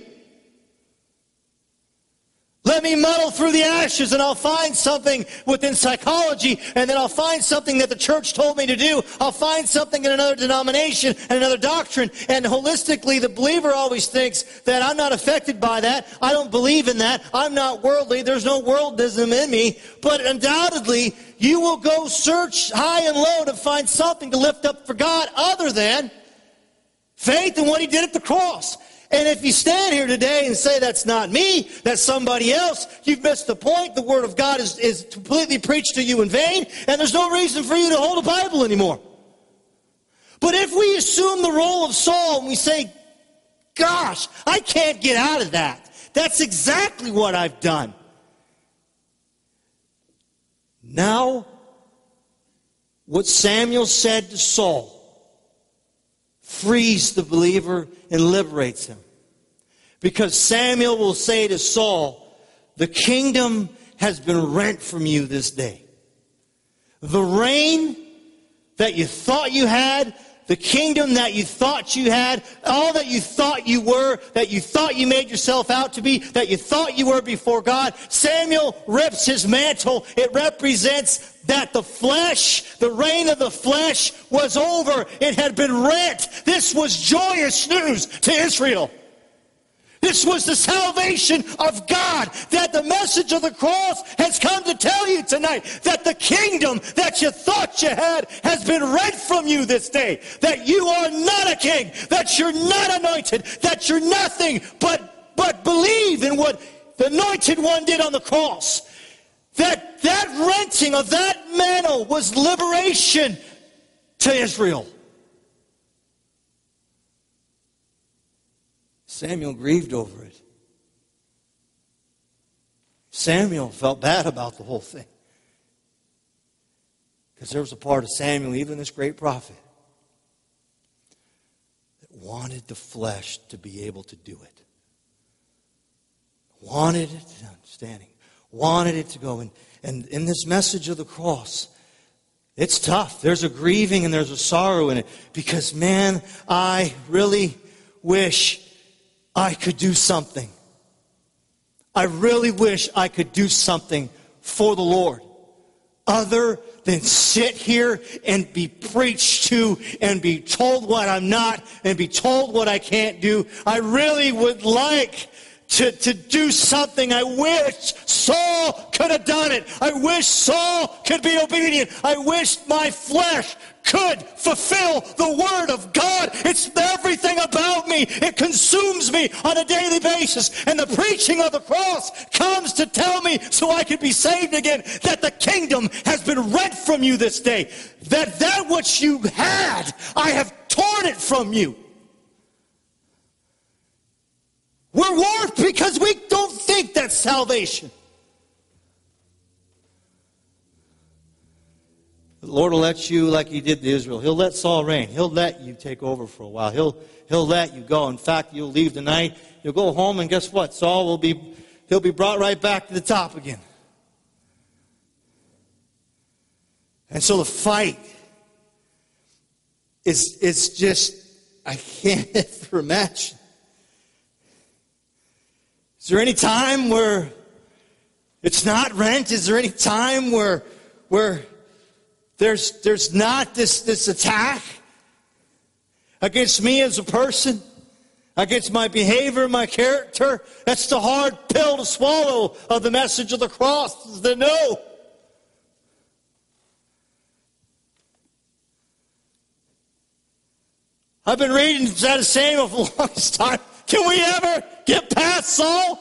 Let me muddle through the ashes and I'll find something within psychology, and then I'll find something that the church told me to do. I'll find something in another denomination and another doctrine. And holistically, the believer always thinks that I'm not affected by that. I don't believe in that. I'm not worldly. There's no worldism in me. But undoubtedly, you will go search high and low to find something to lift up for God other than faith in what he did at the cross. And if you stand here today and say that's not me, that's somebody else, you've missed the point. The Word of God is completely preached to you in vain, and there's no reason for you to hold a Bible anymore. But if we assume the role of Saul and we say, gosh, I can't get out of that. That's exactly what I've done. Now, what Samuel said to Saul frees the believer and liberates him. Because Samuel will say to Saul, the kingdom has been rent from you this day. The reign that you thought you had, the kingdom that you thought you had, all that you thought you were, that you thought you made yourself out to be, that you thought you were before God, Samuel rips his mantle. It represents that the flesh, the reign of the flesh was over. It had been rent. This was joyous news to Israel. This was the salvation of God, that the message of the cross has come to tell you tonight that the kingdom that you thought you had has been rent from you this day, that you are not a king, that you're not anointed, that you're nothing but believe in what the anointed one did on the cross. That renting of that mantle was liberation to Israel. Samuel grieved over it. Samuel felt bad about the whole thing. Because there was a part of Samuel, even this great prophet, that wanted the flesh to be able to do it. Wanted it, understanding. Wanted it to go. And in this message of the cross, it's tough. There's a grieving and there's a sorrow in it. Because, man, I really wish I could do something. I really wish I could do something for the Lord other than sit here and be preached to and be told what I'm not and be told what I can't do. I really would like to do something. I wish Saul could have done it. I wish Saul could be obedient. I wish my flesh could fulfill the Word of God. It's everything about me. It consumes me on a daily basis. And the preaching of the cross comes to tell me so I could be saved again that the kingdom has been rent from you this day. That which you had, I have torn it from you. We're warped because we don't think that's salvation. The Lord will let you, like he did to Israel, he'll let Saul reign. He'll let you take over for a while. He'll let you go. In fact, you'll leave tonight, you'll go home, and guess what? Saul he'll be brought right back to the top again. And so the fight is just, I can't ever imagine. Is there any time where It's not rent. Is there any time where there's not this attack against me as a person, against my behavior, my character? That's the hard pill to swallow of the message of the cross, is the no. I've been reading that Samuel for the longest time. Can we ever get past Saul?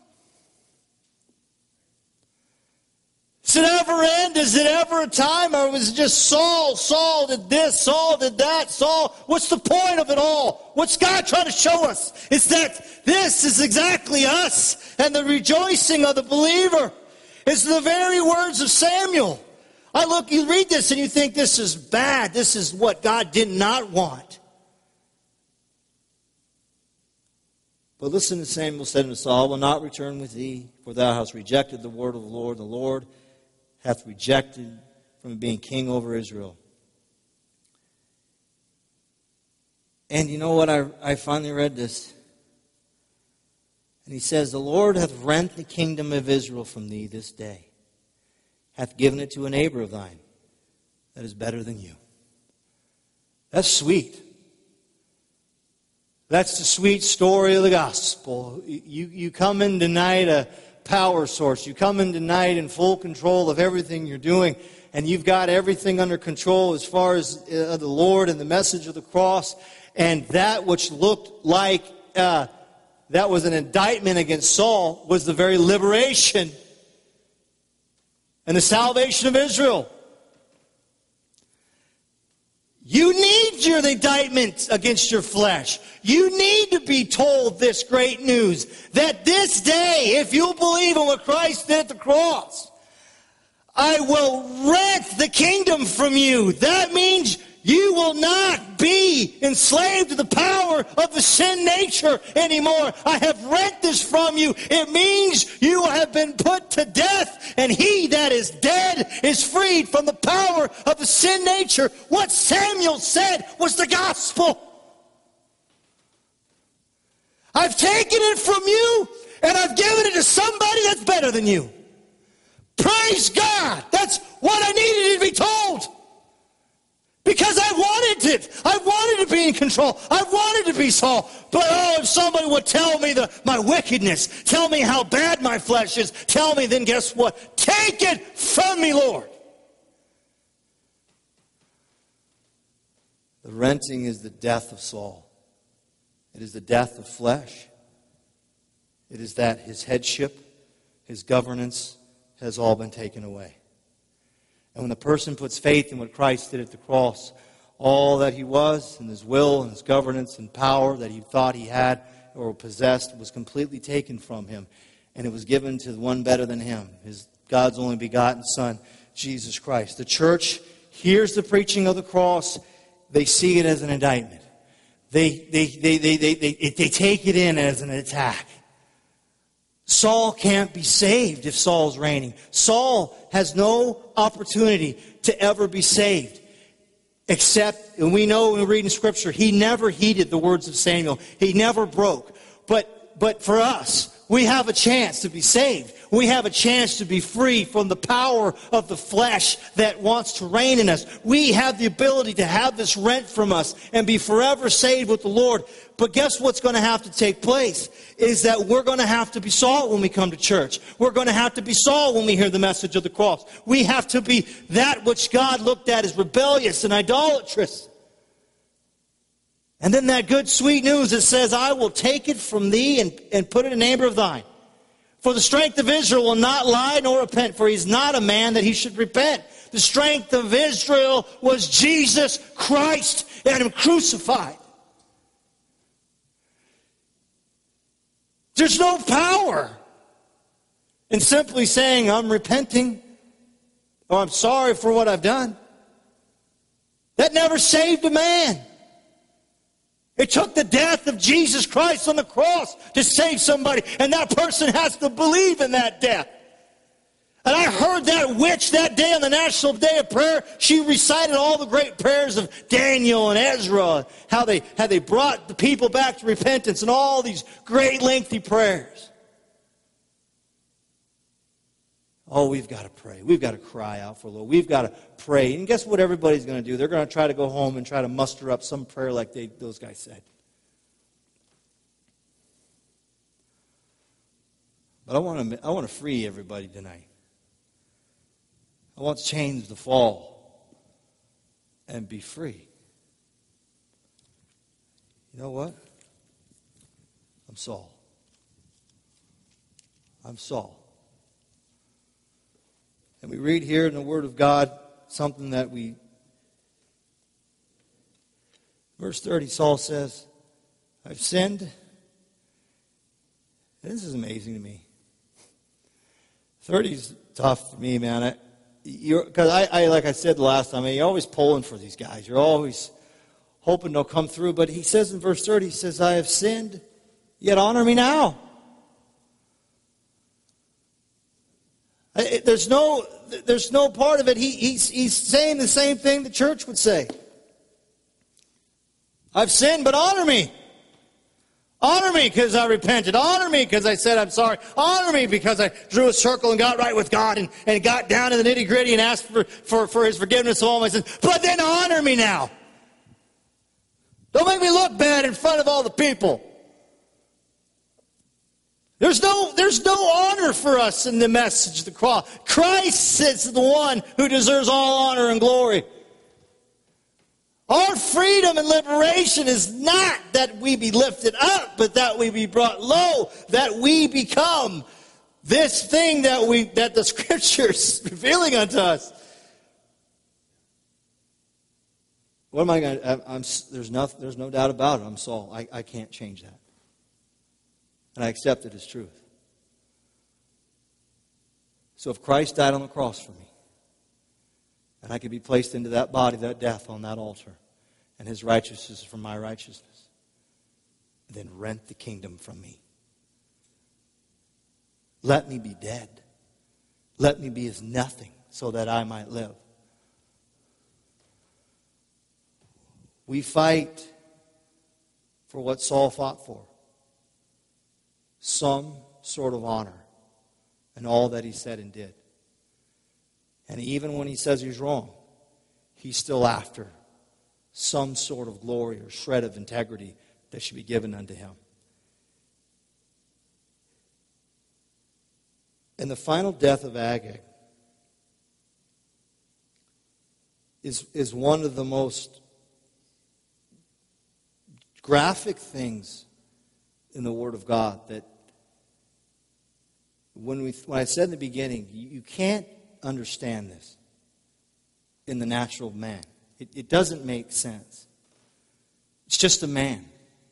Does it ever end? Is it ever a time? Or was it just Saul? Saul did this, Saul did that, Saul. What's the point of it all? What's God trying to show us? It's that this is exactly us. And the rejoicing of the believer is the very words of Samuel. You read this and you think this is bad. This is what God did not want. But listen to Samuel said unto Saul, I will not return with thee, for thou hast rejected the word of the Lord. The Lord hath rejected from being king over Israel. And you know what? I finally read this. And he says, the Lord hath rent the kingdom of Israel from thee this day, hath given it to a neighbor of thine that is better than you. That's sweet. That's the sweet story of the gospel. You come in tonight a power source. You come in tonight in full control of everything you're doing, and you've got everything under control as far as the Lord and the message of the cross. And that which looked like that was an indictment against Saul was the very liberation and the salvation of Israel. You need your indictment against your flesh. You need to be told this great news that this day, if you believe in what Christ did at the cross, I will rent the kingdom from you. That means you will not be enslaved to the power of the sin nature anymore. I have rent this from you. It means you have been put to death, and he that is dead is freed from the power of the sin nature. What Samuel said was the gospel. I've taken it from you, and I've given it to somebody that's better than you. Praise God. That's what I needed to be told. Because I wanted it. I wanted to be in control. I wanted to be Saul. But if somebody would tell me my wickedness, tell me how bad my flesh is, tell me, then guess what? Take it from me, Lord. The renting is the death of Saul. It is the death of flesh. It is that his headship, his governance has all been taken away. And when the person puts faith in what Christ did at the cross, all that he was and his will and his governance and power that he thought he had or possessed was completely taken from him. And it was given to the one better than him, God's only begotten Son, Jesus Christ. The church hears the preaching of the cross. They see it as an indictment. They take it in as an attack. Saul can't be saved if Saul's reigning. Saul has no opportunity to ever be saved. Except, and we know when we read in Scripture, he never heeded the words of Samuel. He never broke. But for us, we have a chance to be saved. We have a chance to be free from the power of the flesh that wants to reign in us. We have the ability to have this rent from us and be forever saved with the Lord. But guess what's going to have to take place is that we're going to have to be Saul when we come to church. We're going to have to be Saul when we hear the message of the cross. We have to be that which God looked at as rebellious and idolatrous. And then that good sweet news that says, I will take it from thee and put it in a neighbor of thine. For the strength of Israel will not lie nor repent, for he is not a man that he should repent. The strength of Israel was Jesus Christ and him crucified. There's no power in simply saying, I'm repenting, or I'm sorry for what I've done. That never saved a man. It took the death of Jesus Christ on the cross to save somebody, and that person has to believe in that death. And I heard that witch that day on the National Day of Prayer. She recited all the great prayers of Daniel and Ezra, how they brought the people back to repentance, and all these great lengthy prayers. Oh, we've got to pray. We've got to cry out for the Lord. We've got to pray. And guess what everybody's going to do? They're going to try to go home and try to muster up some prayer like those guys said. But I want to free everybody tonight. I want chains to fall and be free. You know what? I'm Saul. I'm Saul. And we read here in the Word of God something that verse 30, Saul says, I've sinned. And this is amazing to me. 30 is tough for me, man. Because I, like I said the last time, you're always pulling for these guys. You're always hoping they'll come through. But he says in verse 30, he says, I have sinned, yet honor me now. There's no part of it. He's saying the same thing the church would say. I've sinned, but honor me. Honor me because I repented. Honor me because I said I'm sorry. Honor me because I drew a circle and got right with God and got down to the nitty gritty and asked for His forgiveness of all my sins. But then honor me now. Don't make me look bad in front of all the people. There's no honor for us in the message of the cross. Christ is the one who deserves all honor and glory. Our freedom and liberation is not that we be lifted up, but that we be brought low, that we become this thing that the Scripture is revealing unto us. What am I going to? There's no doubt about it. I'm Saul. I can't change that. And I accept it as truth. So if Christ died on the cross for me, and I could be placed into that body, that death on that altar, and His righteousness for my righteousness, then rent the kingdom from me. Let me be dead. Let me be as nothing so that I might live. We fight for what Saul fought for. Some sort of honor in all that he said and did. And even when he says he's wrong, he's still after some sort of glory or shred of integrity that should be given unto him. And the final death of Agag is one of the most graphic things in the Word of God, that when I said in the beginning, you can't understand this in the natural man. It doesn't make sense. It's just a man.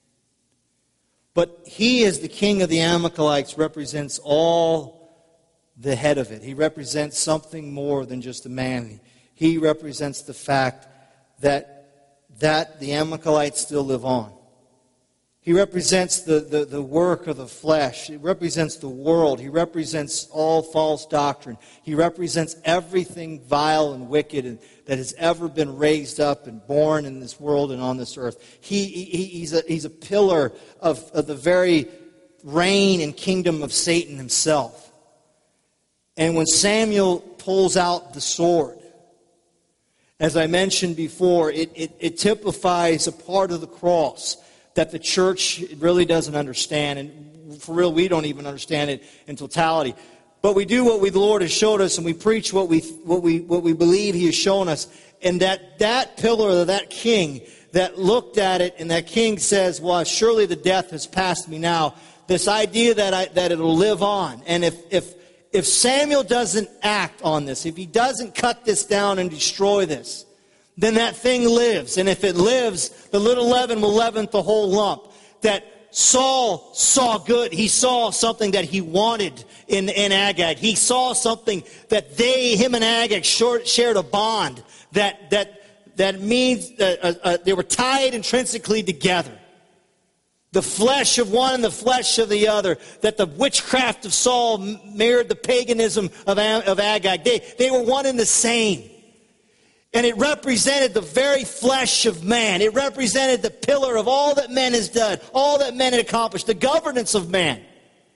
But he, as the king of the Amalekites, represents all the head of it. He represents something more than just a man. He represents the fact that the Amalekites still live on. He represents the work of the flesh. He represents the world. He represents all false doctrine. He represents everything vile and wicked that has ever been raised up and born in this world and on this earth. He's a pillar of the very reign and kingdom of Satan himself. And when Samuel pulls out the sword, as I mentioned before, it typifies a part of the cross that the church really doesn't understand. And for real, we don't even understand it in totality. But we do what the Lord has showed us, and we preach what we believe He has shown us. And that pillar, that king that looked at it, and that king says, well, surely the death has passed me now. This idea that it'll live on. And if Samuel doesn't act on this, if he doesn't cut this down and destroy this, then that thing lives. And if it lives, the little leaven will leaven the whole lump. That Saul saw good. He saw something that he wanted in Agag. He saw something that him and Agag shared a bond. That means they were tied intrinsically together. The flesh of one and the flesh of the other. That the witchcraft of Saul mirrored the paganism of Agag. They were one and the same. And it represented the very flesh of man. It represented the pillar of all that man has done, all that man had accomplished, the governance of man.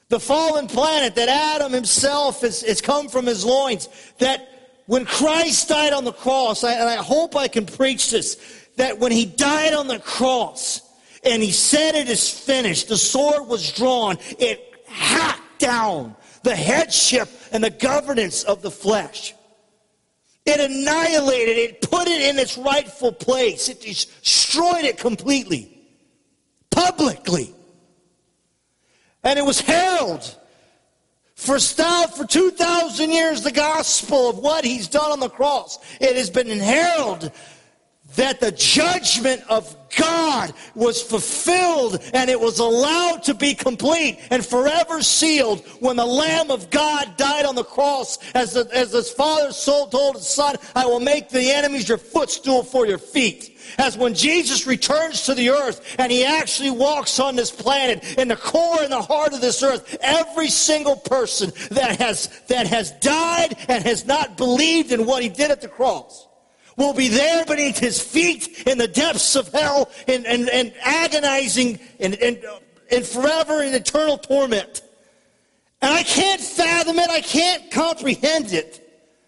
The fallen planet, that Adam himself has come from his loins. That when Christ died on the cross, and I hope I can preach this, that when he died on the cross and he said it is finished, the sword was drawn, it hacked down the headship and the governance of the flesh. It annihilated it, put it in its rightful place. It destroyed it completely, publicly. And it was heralded for 2,000 years, the gospel of what he's done on the cross. It has been heralded that the judgment of God was fulfilled and it was allowed to be complete and forever sealed when the Lamb of God died on the cross. As his father's soul told his son, I will make the enemies your footstool for your feet. As when Jesus returns to the earth and he actually walks on this planet, in the core and the heart of this earth, every single person that has died and has not believed in what he did at the cross will be there beneath his feet in the depths of hell and agonizing and forever in eternal torment. And I can't fathom it. I can't comprehend it.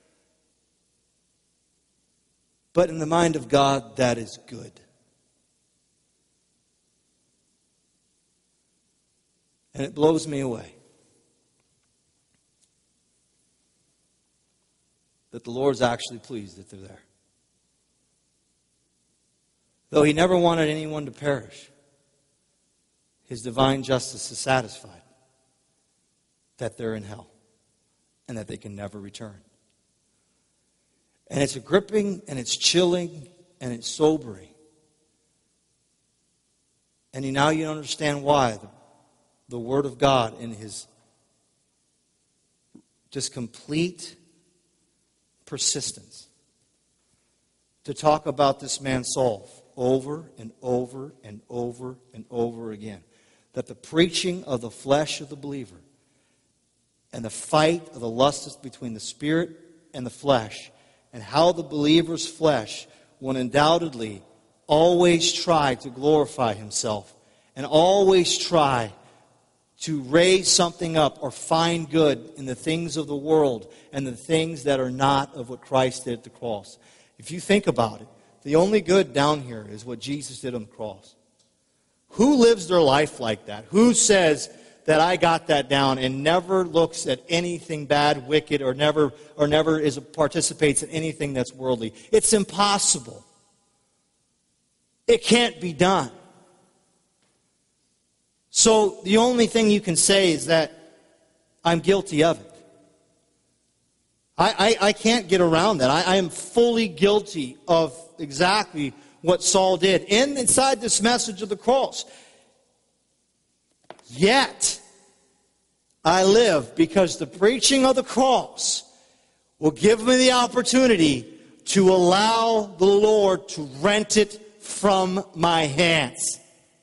But in the mind of God, that is good. And it blows me away that the Lord's actually pleased that they're there. Though he never wanted anyone to perish, his divine justice is satisfied that they're in hell and that they can never return. And it's gripping and it's chilling and it's sobering. And now you understand why the Word of God in his just complete persistence to talk about this man Saul over and over and over and over again. That the preaching of the flesh of the believer and the fight of the lust between the spirit and the flesh, and how the believer's flesh will undoubtedly always try to glorify himself and always try to raise something up or find good in the things of the world and the things that are not of what Christ did at the cross. If you think about it, the only good down here is what Jesus did on the cross. Who lives their life like that? Who says that I got that down and never looks at anything bad, wicked, or never participates in anything that's worldly? It's impossible. It can't be done. So the only thing you can say is that I'm guilty of it. I can't get around that. I am fully guilty of exactly what Saul did inside this message of the cross. Yet, I live because the preaching of the cross will give me the opportunity to allow the Lord to rent it from my hands.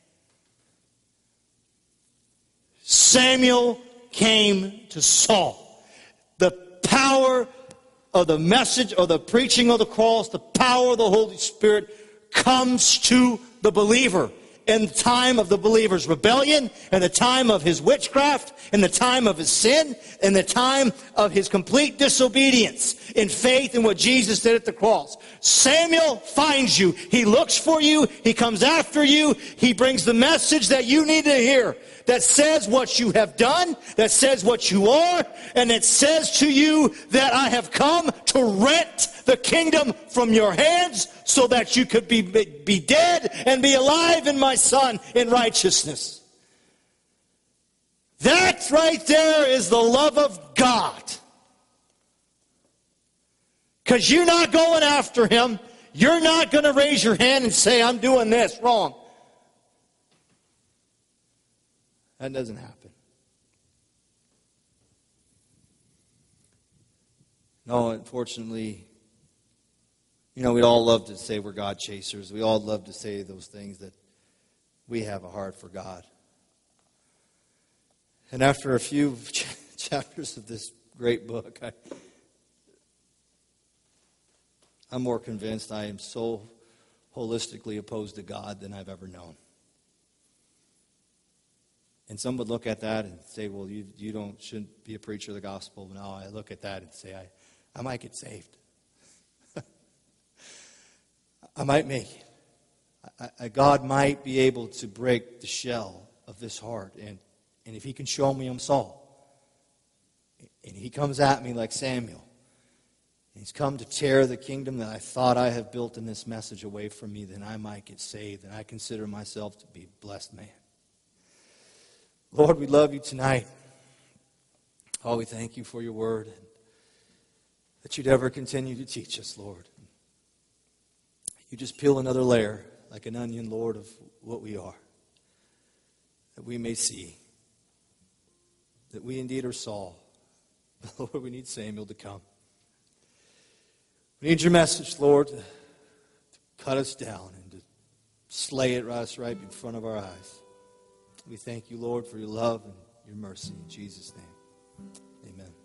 Samuel came to Saul. The power of the message of the preaching of the cross, the power of the Holy Spirit comes to the believer in the time of the believer's rebellion, in the time of his witchcraft, in the time of his sin, in the time of his complete disobedience in faith in what Jesus did at the cross. Samuel finds you. He looks for you. He comes after you. He brings the message that you need to hear, that says what you have done, that says what you are, and it says to you that I have come to rent the kingdom from your hands so that you could be dead and be alive in my Son in righteousness. That right there is the love of God. Because you're not going after him. You're not going to raise your hand and say, I'm doing this wrong. That doesn't happen. No, unfortunately, we'd all love to say we're God chasers. We all love to say those things, that we have a heart for God. And after a few chapters of this great book, I'm more convinced I am so holistically opposed to God than I've ever known. And some would look at that and say, well, you shouldn't be a preacher of the gospel. No, I look at that and say, I might get saved. I might make it. God might be able to break the shell of this heart. And if he can show me I'm Saul, and he comes at me like Samuel, and he's come to tear the kingdom that I thought I have built in this message away from me, then I might get saved, and I consider myself to be a blessed man. Lord, we love you tonight. Oh, we thank you for your word, and that you'd ever continue to teach us, Lord. You just peel another layer like an onion, Lord, of what we are, that we may see that we indeed are Saul. But Lord, we need Samuel to come. We need your message, Lord, to cut us down and to slay it right in front of our eyes. We thank you, Lord, for your love and your mercy. In Jesus' name, amen.